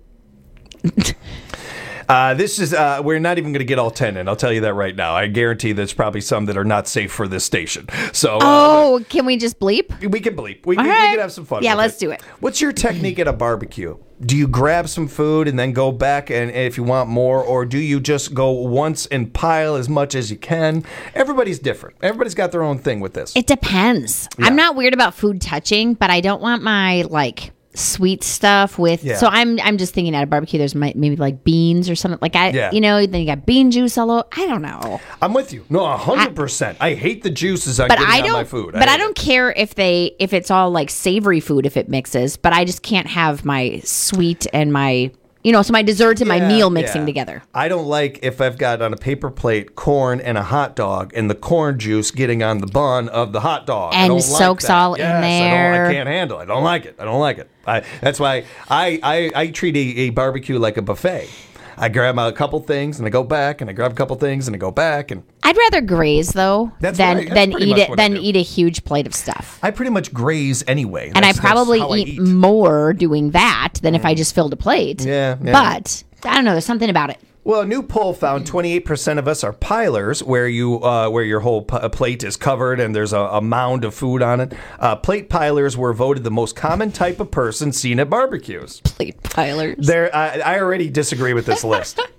This is, we're not even going to get all 10 in. I'll tell you that right now. I guarantee there's probably some that are not safe for this station. So, can we just bleep? We can bleep. We can have some fun. Yeah, let's do it. What's your technique at a barbecue? Do you grab some food and then go back and if you want more, or do you just go once and pile as much as you can? Everybody's different. Everybody's got their own thing with this. It depends. Yeah. I'm not weird about food touching, but I don't want my, sweet stuff with so I'm just thinking at a barbecue there's maybe beans or something then you got bean juice all over. I don't know. I'm with you. No, 100%. I hate the juices on my food. But I don't care if it's all savory food if it mixes, but I just can't have my sweet and my so my dessert and my meal mixing together. I don't like if I've got on a paper plate corn and a hot dog and the corn juice getting on the bun of the hot dog. And soaks all in there. I can't handle it. I don't like it. That's why I treat a barbecue like a buffet. I grab a couple things and I go back, and I grab a couple things and I go back. And I'd rather graze though than eat a huge plate of stuff. I pretty much graze anyway, and I probably eat more doing that than if I just filled a plate. Yeah. But I don't know. There's something about it. Well, a new poll found 28% of us are pilers, where your whole plate is covered and there's a mound of food on it. Plate pilers were voted the most common type of person seen at barbecues. Plate pilers. I already disagree with this list.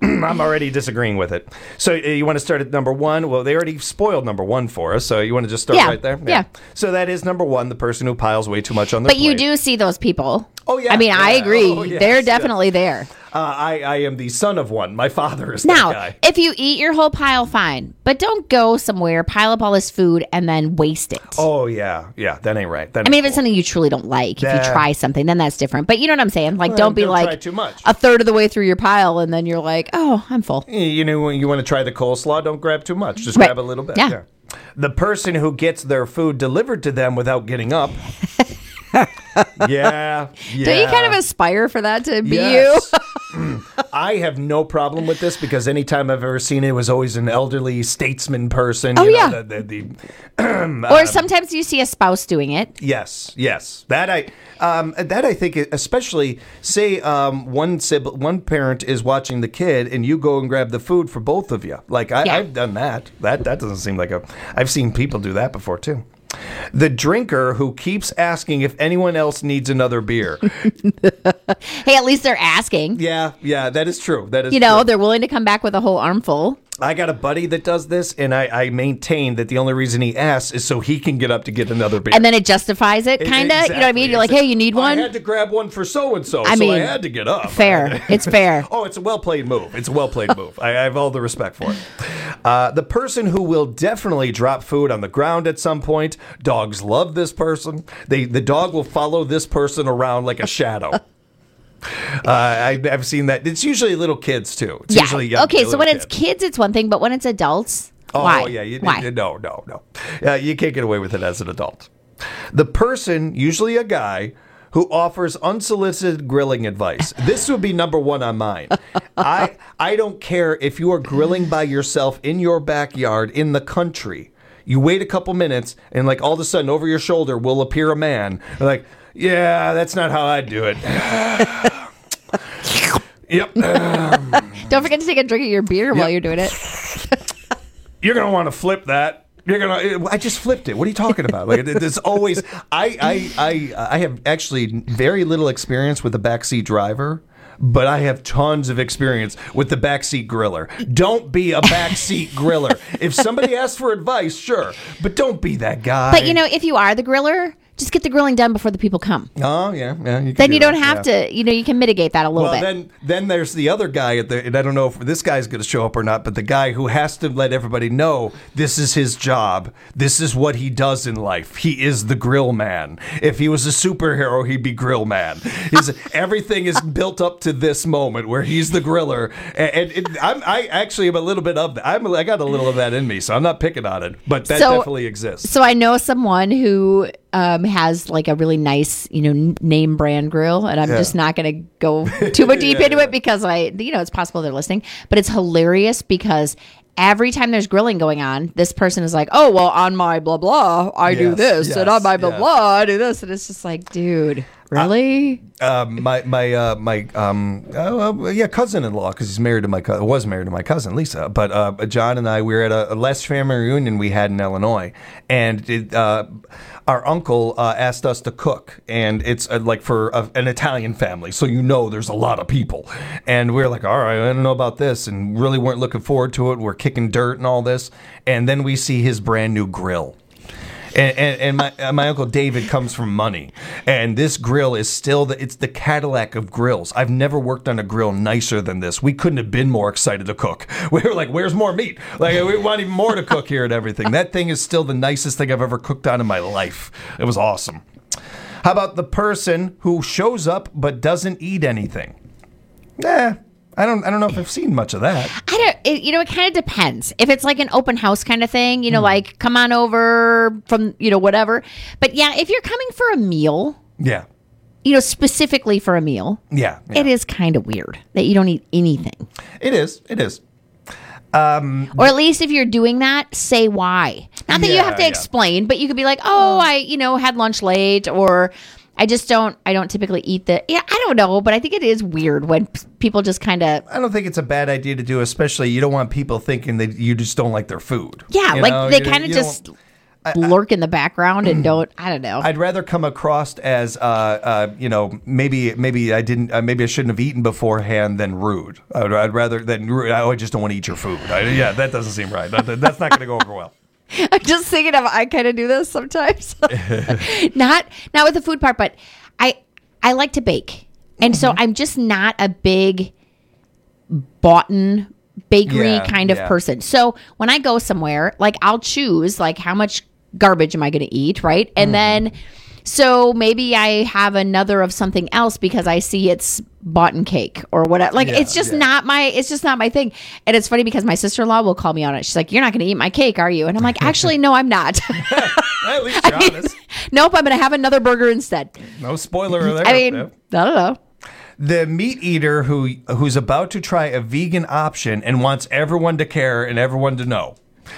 I'm already disagreeing with it. So you want to start at number one? Well, they already spoiled number one for us, so you want to just start right there? Yeah. So that is number one, the person who piles way too much on their But plate. you do see those people. Oh, yeah. I mean, I agree. Oh, yes, They're definitely there. I am the son of one. My father is Now, that guy. if you eat your whole pile, fine. But don't go somewhere, pile up all this food, and then waste it. Oh, yeah. Yeah, that ain't right. I mean, if it's something you truly don't like, if you try something, then that's different. But you know what I'm saying? Like, Well, don't be don't like try too much. a third of the way through your pile, and then you're like, oh, I'm full. You know, when you want to try the coleslaw, don't grab too much. Just Right. grab a little bit. Yeah. The person who gets their food delivered to them without getting up. yeah. Don't you kind of aspire for that to be Yes. you? I have no problem with this because anytime I've ever seen it, it was always an elderly statesman person. Oh, you know, yeah. the Or sometimes you see a spouse doing it. Yes. That I think, especially say one parent is watching the kid and you go and grab the food for both of you. Like I've done that. That doesn't seem like I've seen people do that before too. The drinker who keeps asking if anyone else needs another beer. Hey, at least they're asking. Yeah, that is true. That is You know, true. they're willing to come back with a whole armful. I got a buddy that does this, and I maintain that the only reason he asks is so he can get up to get another beer. And then it justifies it, kind of. You know what I mean? You're like, hey, you need one? I had to grab one for so-and-so, I so mean, I had to get up. fair. It's fair. Oh, it's a well-played move. I have all the respect for it. The person who will definitely drop food on the ground at some point. Dogs love this person. The dog will follow this person around like a shadow. I've seen that. It's usually little kids too. It's usually young, okay, so little when kids. it's kids, it's one thing, but when it's adults, why? Oh, yeah. Why? No. You can't get away with it as an adult. The person, usually a guy, who offers unsolicited grilling advice. This would be number one on mine. I don't care if you are grilling by yourself in your backyard in the country. You wait a couple minutes, and like all of a sudden, over your shoulder will appear a man. Like, yeah, that's not how I do it. Yep. Don't forget to take a drink of your beer while you're doing it. You're gonna want to flip that. I just flipped it. What are you talking about? Like, there's always. I have actually very little experience with a backseat driver, but I have tons of experience with the backseat griller. Don't be a backseat griller. If somebody asks for advice, sure, but don't be that guy. But, you know, if you are the griller, just get the grilling done before the people come. Oh, yeah. Then you don't have to, you know, you can mitigate that a little bit. Well, then there's the other guy and I don't know if this guy's going to show up or not, but the guy who has to let everybody know this is his job. This is what he does in life. He is the grill man. If he was a superhero, he'd be grill man. Everything is built up to this moment where he's the griller. And I actually am a little bit of that. I got a little of that in me, so I'm not picking on it, but that definitely exists. So I know someone who has like a really nice, you know, name brand grill, and I'm just not going to go too much deep into it because it's possible they're listening, but it's hilarious because every time there's grilling going on, this person is like, oh, well, on my blah, blah, I do this, and on my blah, blah, I do this. And it's just like, dude, really? My cousin-in-law, because he's married to was married to my cousin Lisa. But John and I, we were at a last family reunion we had in Illinois, and our uncle asked us to cook, and it's like for an Italian family, so there's a lot of people, and we were like, all right, I don't know about this, and really weren't looking forward to it. We're kicking dirt and all this, and then we see his brand new grill. And my Uncle David comes from money, and this grill is still it's the Cadillac of grills. I've never worked on a grill nicer than this. We couldn't have been more excited to cook. We were like, where's more meat? Like, we want even more to cook here and everything. That thing is still the nicest thing I've ever cooked on in my life. It was awesome. How about the person who shows up but doesn't eat anything? I don't know if I've seen much of that. It kind of depends. If it's like an open house kind of thing, like come on over from, whatever. But yeah, if you're coming for a meal. Yeah. Specifically for a meal. Yeah. It is kind of weird that you don't eat anything. It is. Or at least if you're doing that, say why. Not that you have to explain, but you could be like, I had lunch late, or I don't typically eat I don't know, but I think it is weird when people just kind of. I don't think it's a bad idea to do, especially you don't want people thinking that you just don't like their food. Yeah, they kind of just lurk in the background and don't. I don't know. I'd rather come across as maybe I didn't maybe I shouldn't have eaten beforehand than rude. I'd rather than rude. I just don't want to eat your food. That doesn't seem right. That's not going to go over well. I'm just thinking of I kind of do this sometimes. not with the food part, but I like to bake. And so I'm just not a big bought-in bakery kind of person. So when I go somewhere, like I'll choose like how much garbage am I going to eat, right? And then so maybe I have another of something else because I see it's bought-in cake or whatever. Like it's just not my thing. And it's funny because my sister-in-law will call me on it. She's like, "You're not going to eat my cake, are you?" And I'm like, "Actually, no, I'm not." At least you're honest. Nope, I'm going to have another burger instead. No spoiler there. I mean, I don't know. The meat eater who's about to try a vegan option and wants everyone to care and everyone to know.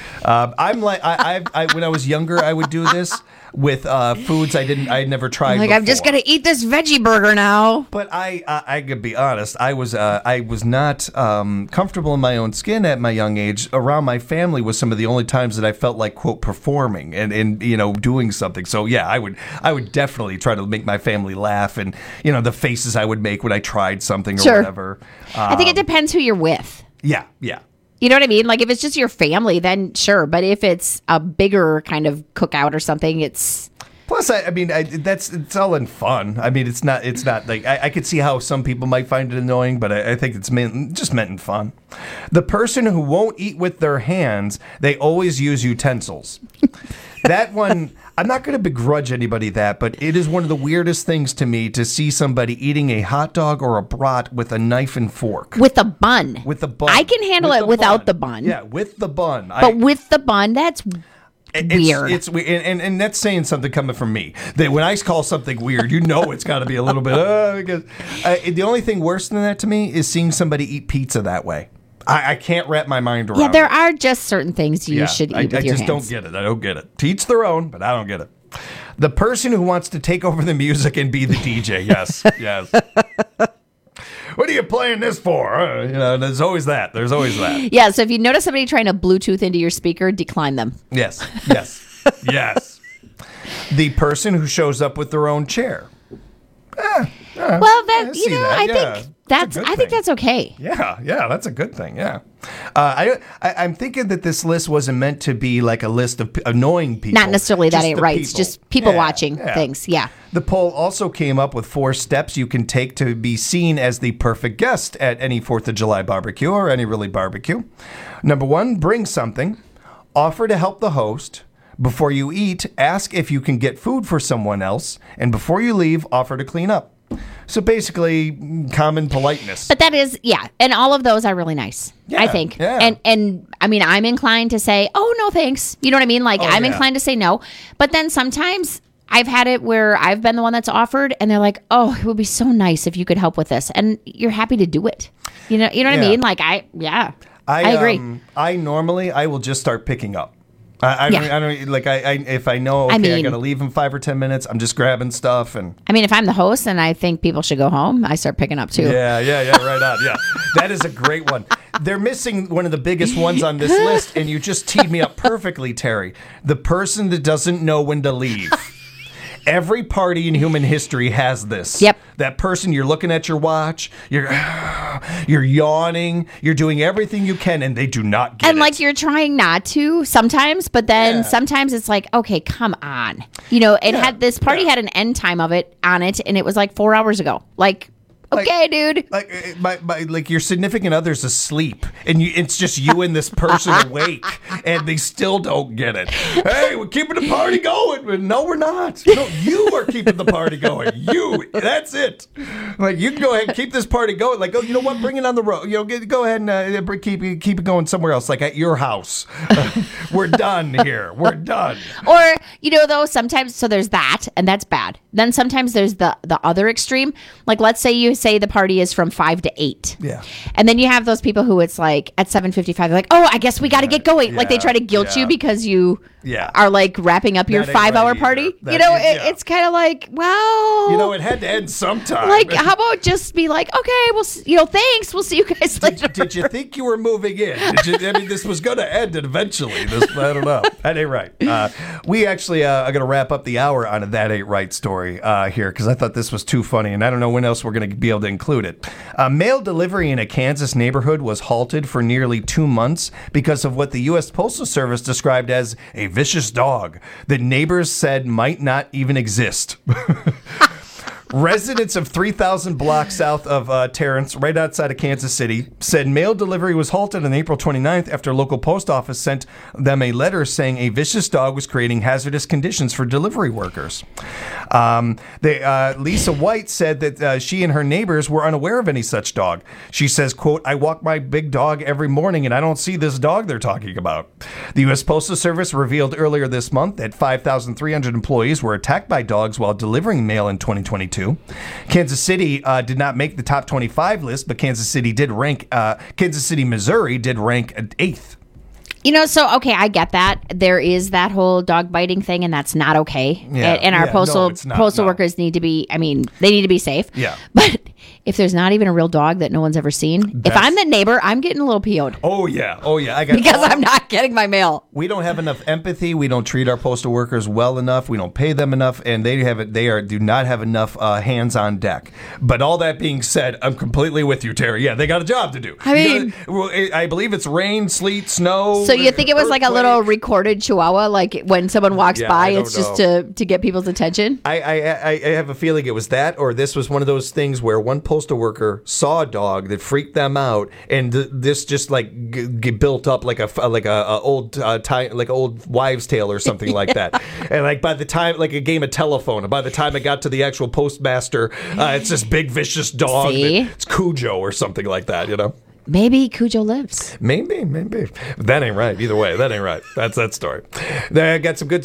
I'm like, when I was younger, I would do this with foods I'd never tried. Like, before. I'm just gonna eat this veggie burger now. But I could be honest, I was not comfortable in my own skin at my young age. Around my family was some of the only times that I felt like, quote, performing and doing something. So yeah, I would definitely try to make my family laugh, and the faces I would make when I tried something or whatever. I think it depends who you're with. Yeah. You know what I mean? Like if it's just your family, then sure. But if it's a bigger kind of cookout or something, it's. Plus, it's all in fun. I mean, it's not like I could see how some people might find it annoying, but I think it's just meant in fun. The person who won't eat with their hands, they always use utensils. That one, I'm not going to begrudge anybody that, but it is one of the weirdest things to me to see somebody eating a hot dog or a brat with a knife and fork. With a bun. With a bun. I can handle it without the bun. Yeah, with the bun. But with the bun, that's weird. It's weird, and that's saying something coming from me. That when I call something weird, it's got to be a little bit. Because the only thing worse than that to me is seeing somebody eat pizza that way. I can't wrap my mind around it. Yeah, there are just certain things you should eat with your hands. I just don't get it. I don't get it. To each their own, but I don't get it. The person who wants to take over the music and be the DJ. Yes. What are you playing this for? There's always that. Yeah, so if you notice somebody trying to Bluetooth into your speaker, decline them. Yes. The person who shows up with their own chair. I think that's okay. Yeah, that's a good thing. Yeah, I'm thinking that this list wasn't meant to be like a list of annoying people. Not necessarily that ain't right. It's just people watching things. Yeah. The poll also came up with 4 steps you can take to be seen as the perfect guest at any 4th of July barbecue or any really barbecue. Number 1, bring something. Offer to help the host. Before you eat, ask if you can get food for someone else. And before you leave, offer to clean up. So basically, common politeness. But that is, and all of those are really nice, I think. Yeah. And I mean, I'm inclined to say, oh, no, thanks. You know what I mean? Like, I'm inclined to say no. But then sometimes I've had it where I've been the one that's offered, and they're like, oh, it would be so nice if you could help with this. And you're happy to do it. You know what I mean? Like, I agree. I will just start picking up. I don't like if I know I got to leave in 5 or 10 minutes, I'm just grabbing stuff. And I mean, if I'm the host and I think people should go home, I start picking up too. Yeah, right on. Yeah, that is a great one. They're missing one of the biggest ones on this list, and you just teed me up perfectly, Terry. The person that doesn't know when to leave. Every party in human history has this. Yep. That person, you're looking at your watch, you're yawning, you're doing everything you can, and they do not get it. And like you're trying not to sometimes, but then sometimes it's like, okay, come on. This party had an end time of it on it, and it was like 4 hours ago. Okay, dude. Like your significant other's asleep, and it's just you and this person awake, and they still don't get it. Hey, we're keeping the party going. No, we're not. No, you are keeping the party going. That's it. Like, you can go ahead and keep this party going. Like, oh, you know what? Bring it on the road. Go ahead and keep it going somewhere else, like at your house. We're done here. We're done. Or, though, sometimes, so there's that, and that's bad. Then sometimes there's the other extreme. Like, let's say you say the party is from 5 to 8. Yeah. And then you have those people who it's like at 7:55, they're like, oh, I guess we got to get going. Like they try to guilt you because you are like wrapping up your That ain't 5-hour right party. either. You know, That ain't- it's kind of like, well, it had to end sometime. like, how about just be like, okay, well, thanks. We'll see you guys later. Did you think you were moving in? This was going to end eventually. I don't know. That ain't right. We actually are going to wrap up the hour on a That Ain't Right story here because I thought this was too funny, and I don't know when else we're going to be able to include it. Mail delivery in a Kansas neighborhood was halted for nearly 2 months because of what the U.S. Postal Service described as a vicious dog that neighbors said might not even exist. Residents of 3,000 blocks south of Terrence, right outside of Kansas City, said mail delivery was halted on April 29th after a local post office sent them a letter saying a vicious dog was creating hazardous conditions for delivery workers. Lisa White said that she and her neighbors were unaware of any such dog. She says, quote, I walk my big dog every morning and I don't see this dog they're talking about. The U.S. Postal Service revealed earlier this month that 5,300 employees were attacked by dogs while delivering mail in 2022. Kansas City did not make the top 25 list, but Kansas City, Missouri did rank 8th. So, okay, I get that. There is that whole dog biting thing, and that's not okay. Yeah. And our postal workers need to be, they need to be safe. Yeah. But if there's not even a real dog that no one's ever seen, if I'm the neighbor, I'm getting a little PO'd. Oh, yeah. Because I'm not getting my mail. We don't have enough empathy. We don't treat our postal workers well enough. We don't pay them enough, and they do not have enough hands on deck. But all that being said, I'm completely with you, Terry. Yeah, they got a job to do. I believe it's rain, sleet, snow. So you think it was like a little recorded chihuahua, like when someone walks by, it's just to get people's attention? I have a feeling it was that, or this was one of those things where one postal worker saw a dog that freaked them out, and this just like built up like a old wives' tale or something like that. And like by the time, like a game of telephone, and by the time it got to the actual postmaster, it's this big vicious dog. It's Cujo or something like that, Maybe Cujo lives. Maybe. That ain't right. Either way, that ain't right. That's that story. I got some good